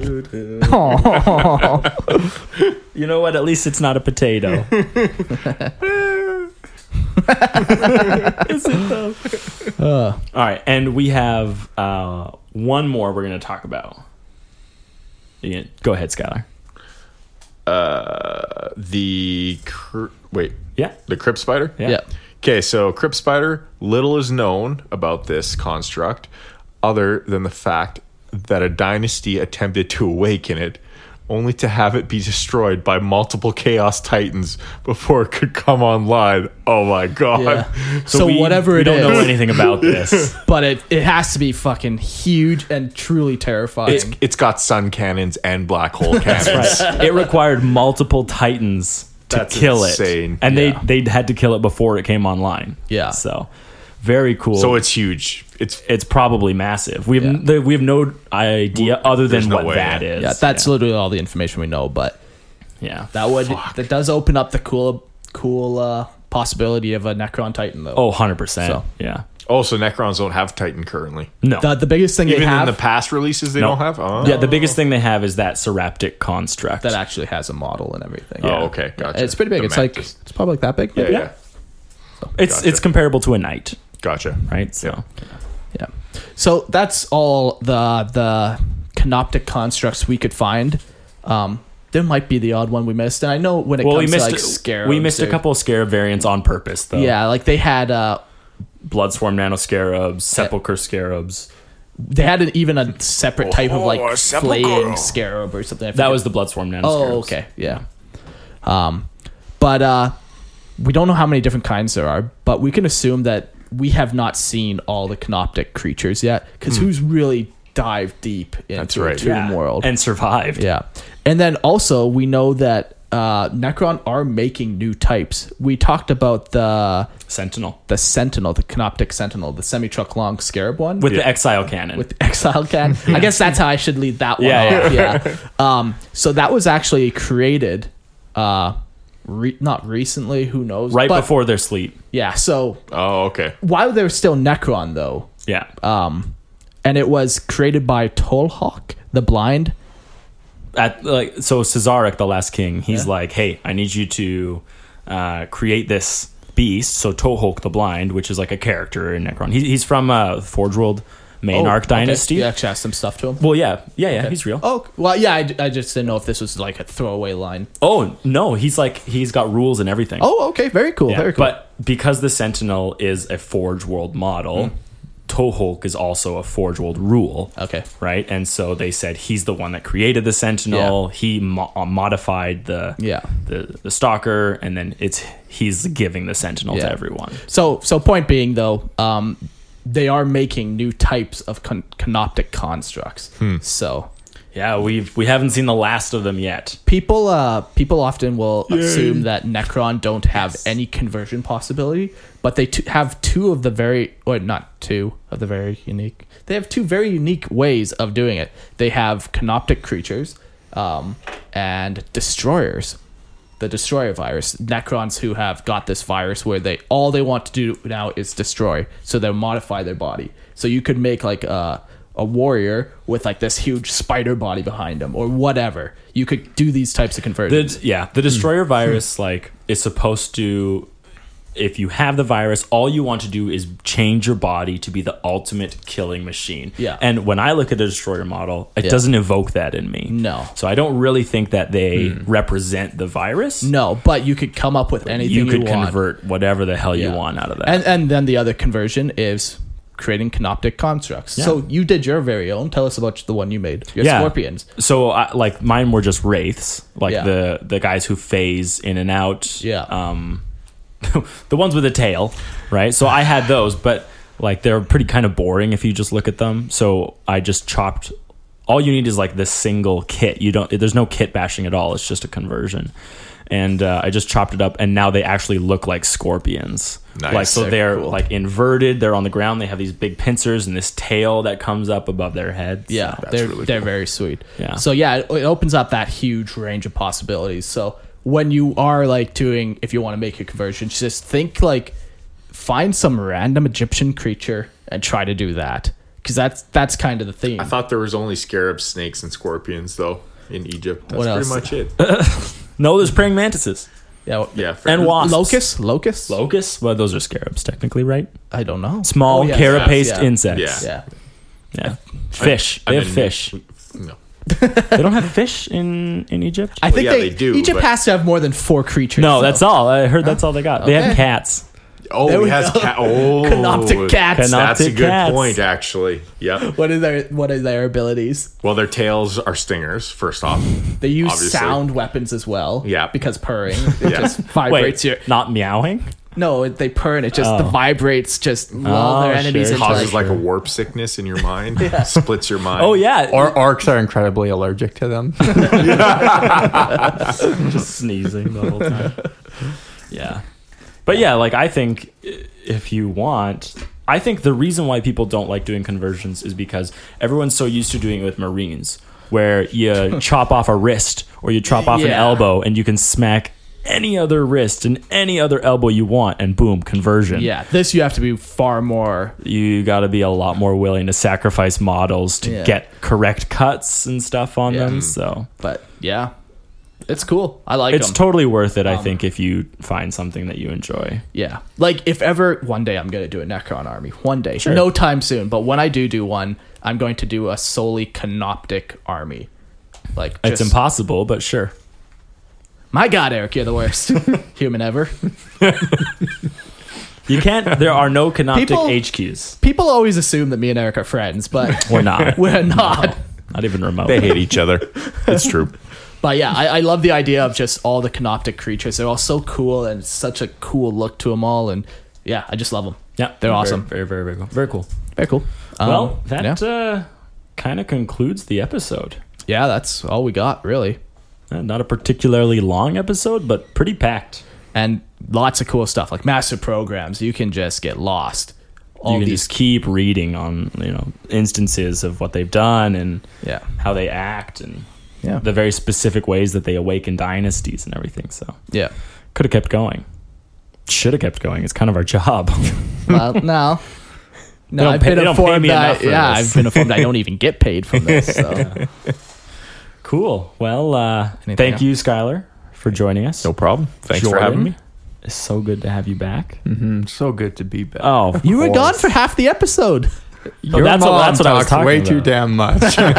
You know what? At least it's not a potato. Is it though? All right, and we have uh, one more we're going to talk about. You gonna- Go ahead, Skylar. Uh, the cr- wait, Yeah. the Crypt Spider. Yeah. Yeah. Okay, so Crypt Spider, little is known about this construct other than the fact that a dynasty attempted to awaken it, only to have it be destroyed by multiple Chaos Titans before it could come online. Oh my god. Yeah. So, we, whatever we it don't is, know anything about this. but it, it has to be fucking huge and truly terrifying. It's it's got sun cannons and black hole cannons. Right. It required multiple Titans to That's kill insane. it, and Yeah. they they had to kill it before it came online. Yeah. So very cool. So it's huge. It's it's probably massive. We have Yeah. the, we have no idea other There's than no what way, that yeah. is. yeah, that's literally all the information we know. But yeah. that would that does open up the cool cool uh, possibility of a Necron Titan though. Oh, one hundred percent. So. Yeah. also Necrons don't have Titan currently. No. The, the biggest thing Even they have in the past releases, they No. don't have. Oh. Yeah, the biggest thing they have is that Seraptic construct. that actually has a model and everything. Oh, okay, gotcha. It's pretty big. The It's like Mantis. it's probably like that big. yeah, yeah, it's gotcha. it's comparable to a knight, gotcha. right? So Yeah. So that's all the the canoptic constructs we could find. Um, there might be the odd one we missed, and I know when it well, we comes missed to like scarabs, we missed a they're- couple of scarab variants on purpose though. Yeah, like they had uh, Bloodswarm nanoscarabs, sepulchre scarabs. they had an, even a separate type of like Oh, a sepulchre. flaying scarab or something. I That forget. was the Bloodswarm nanoscarabs. Oh, okay, yeah. Um, but uh, we don't know how many different kinds there are, but we can assume that we have not seen all the canoptic creatures yet, because who's really dived deep into right. a tomb Yeah. world? and survived. Yeah. And then also we know that uh, Necron are making new types. We talked about the Sentinel the Sentinel, the Canoptic Sentinel, the semi-truck long scarab one. with the Exile cannon. with the Exile Can. I guess that's how I should lead that one Yeah, off. Yeah. Um, so that was actually created uh, re- not recently, who knows? right but- before their sleep. Yeah. So Oh, okay. while they were still Necron though, Yeah. um, and it was created by Tolhawk the Blind. At like so Cesaric, the last king, he's Yeah. like, hey, I need you to uh, create this beast. So Tohulk the Blind, which is like a character in Necron. He, he's from uh, Forge World Main Oh, Arc okay. Dynasty. You actually asked some stuff to him. Well, yeah, yeah, yeah, he's real. Oh, well, yeah, I, I just didn't know if this was like a throwaway line. Oh no, he's like he's got rules and everything. Oh, okay, very cool, yeah. very cool. But because the Sentinel is a Forge World model, Tohulk is also a Forge World rule. Okay. Right, and so they said he's the one that created the Sentinel. He mo- uh, modified the Yeah. the the Stalker, and then it's he's giving the Sentinel Yeah. to everyone. So, so point being though, um, they are making new types of con- canoptic constructs. So Yeah, we've we haven't seen the last of them yet. people, uh, people often will assume that Necron don't have any conversion possibility, but they t- have two of the very, or not two of the very unique. They have two very unique ways of doing it. They have canoptic creatures, um, and destroyers. The destroyer virus. Necrons who have got this virus where they all they want to do now is destroy, so they modify their body. So you could make like a a warrior with like this huge spider body behind him or whatever. You could do these types of conversions. The, yeah, the Destroyer virus like is supposed to. If you have the virus, all you want to do is change your body to be the ultimate killing machine. Yeah. And when I look at a Destroyer model, it Yeah. doesn't evoke that in me. No. So I don't really think that they represent the virus. No, but you could come up with anything you you, could want. convert whatever the hell you Yeah. want out of that. And and then the other conversion is creating canoptic constructs. So you did your very own. Tell us about the one you made. Your Yeah. scorpions. So, I, like, mine were just wraiths, like Yeah. the the guys who phase in and out. Yeah. Um, the ones with a tail, right? So I had those, but like they're pretty kind of boring if you just look at them. So I just chopped all you need is like this single kit. You don't. There's no kit bashing at all. It's just a conversion. And uh, I just chopped it up, and now they actually look like scorpions. Nice. Like so, Very they're cool. like inverted. They're on the ground. They have these big pincers and this tail that comes up above their heads. Yeah, So- they're really they're cool. very sweet. Yeah. So yeah, it, it opens up that huge range of possibilities. So when you are like doing, if you want to make a conversion, just think like find some random Egyptian creature and try to do that, because that's that's kind of the theme. I thought there was only scarabs, snakes, and scorpions though in Egypt. That's What pretty else? much it. No, there's praying mantises yeah, Yeah, fair and enough. wasps. Locust, locust. Locusts. Well, those are scarabs technically, right? I don't know. Small Oh, yes, carapaced yes, yeah. insects. Yeah. Yeah. Yeah. Fish. I They have mean, fish. No. They don't have fish in in Egypt. I think yeah, they, they do, Egypt but- has to have more than four creatures. No, so. that's all. I heard that's all they got. They have Okay. cats. Oh, There he we has go. cat. Oh, Canoptic cats. That's a Canoptic good cats. point, actually. Yep. What are their what are their abilities? Well, their tails are stingers. First off, They use Obviously. sound weapons as well. Yeah. because purring it Yeah. just vibrates Wait, your. not meowing? No, it- they purr and it just Oh. the vibrates just lull Oh, their enemies sure. into causes like, like a warp sickness in your mind. Splits your mind. Oh yeah. Or orcs are incredibly allergic to them. just sneezing the whole time. Yeah. But yeah, like I think i- if you want, I think the reason why people don't like doing conversions is because everyone's so used to doing it with Marines, where you chop off a wrist or you chop off an Yeah. elbow and you can smack any other wrist and any other elbow you want and boom, conversion. yeah. This you have to be far more. You got to be a lot more willing to sacrifice models to Yeah. get correct cuts and stuff on Yeah. them. So But yeah, it's cool. I like it's them. totally worth it, I Um, think, if you find something that you enjoy. Yeah. Like if ever one day I'm going to do a Necron army. One day. Sure. No time soon, but when I do do one, I'm going to do a solely canoptic army. Like It's just- impossible, but sure. My god, Eric, you're the worst human ever. You can't. There are no canoptic People- H Qs. People always assume that me and Eric are friends, but We're not. we're not. Not even remote. They hate each other. It's true. But yeah, I, I love the idea of just all the canoptic creatures. They're all so cool and it's such a cool look to them all. And yeah, I just love them. Yeah, They're very, awesome. Very, very, very cool. Very cool. Very cool. Um, well, that yeah. uh, kind of concludes the episode. yeah, that's all we got, really. Uh, not a particularly long episode, but pretty packed. And lots of cool stuff like master programs. You can just get lost. All you can these, just keep reading on, you know, instances of what they've done and yeah, how they act and yeah, the very specific ways that they awaken dynasties and everything. So yeah. could have kept going. Should have kept going. It's kind of our job. Well, no. No, don't I've pay- been they don't pay informed me that enough for yeah, this. I've been informed I don't even get paid from this. So Cool. Well, uh, Anything thank else? you, Skylar, for joining us. No problem. Thanks for Jordan, having me. It's so good to have you back. Mhm, so good to be back. Oh, of you were gone course. for half the episode. Your that's what- mom that's what I was talks talking way about. too damn much.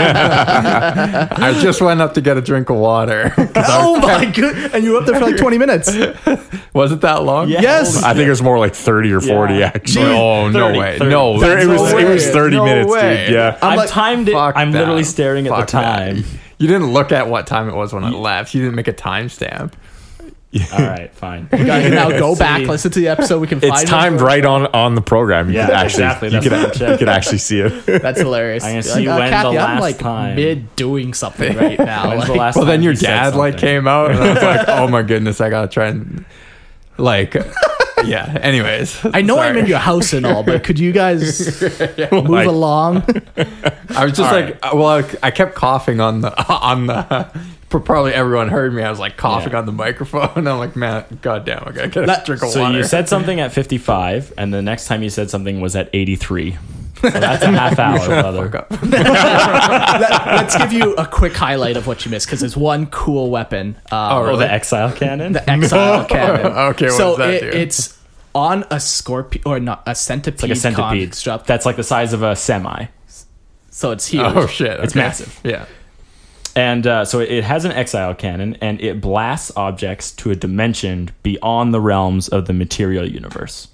I just went up to get a drink of water. Oh my god! And you were up there for like twenty minutes. Was it that long? Yeah. Yes. I think it was more like thirty or forty Yeah. actually. Oh, no thirty, way. thirty. No. There- it no was it way. was thirty No minutes, way. dude. Yeah. I'm I've like, timed it. Fuck I'm that. literally staring at Fuck the time. that. You didn't look at what time it was when I left. You didn't make a timestamp. All right, fine. You guys can now go See. back, listen to the episode. We can find It's it. timed right on on the program. You Yeah, could actually exactly. you That's could, what I'm checking. you could actually see it. That's hilarious. I'm gonna You're see like, when Kathy, the I'm last like time- mid doing something right now. When's the Like, last Well, then time your you said dad like something? came out, and I was like, "Oh my goodness, I gotta try and like." Yeah. Anyways, I know I'm Sorry. in your house and all, but could you guys move Like- along? I was just like, well, I, I kept coughing on the on the. Probably everyone heard me. I was like coughing Yeah. on the microphone. And I'm like, man, goddamn, I gotta get a That- drink of So water. you said something at fifty-five, and the next time you said something was at eighty-three. So that's a half hour, brother. Fuck up. Let, let's give you a quick highlight of what you missed because there's one cool weapon. Um, Oh, Oh, really? the exile cannon. the exile cannon. Okay, what so does that it, do? it's on a scorpion or not a centipede. It's like a centipede. construct. That's like the size of a semi. So it's huge. Oh shit! It's okay. massive. Yeah. And uh, so it has an exile cannon, and it blasts objects to a dimension beyond the realms of the material universe.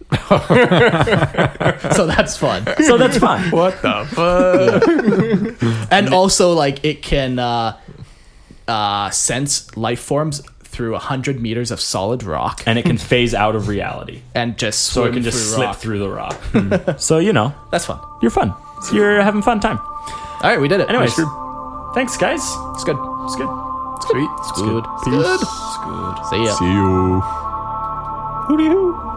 So that's fun. So that's fun. What the fuck? And also, like, it can uh, uh, sense life forms through a hundred meters of solid rock And it can phase out of reality. and just So swim it can just through slip rock. through the rock. So, you know, That's fun. you're fun. So you're having fun time. All right, we did it. Anyways, Good. thanks, guys. It's good. It's good. Sweet. It's good. It's good. It's good. See ya. See you. Hooty hoo.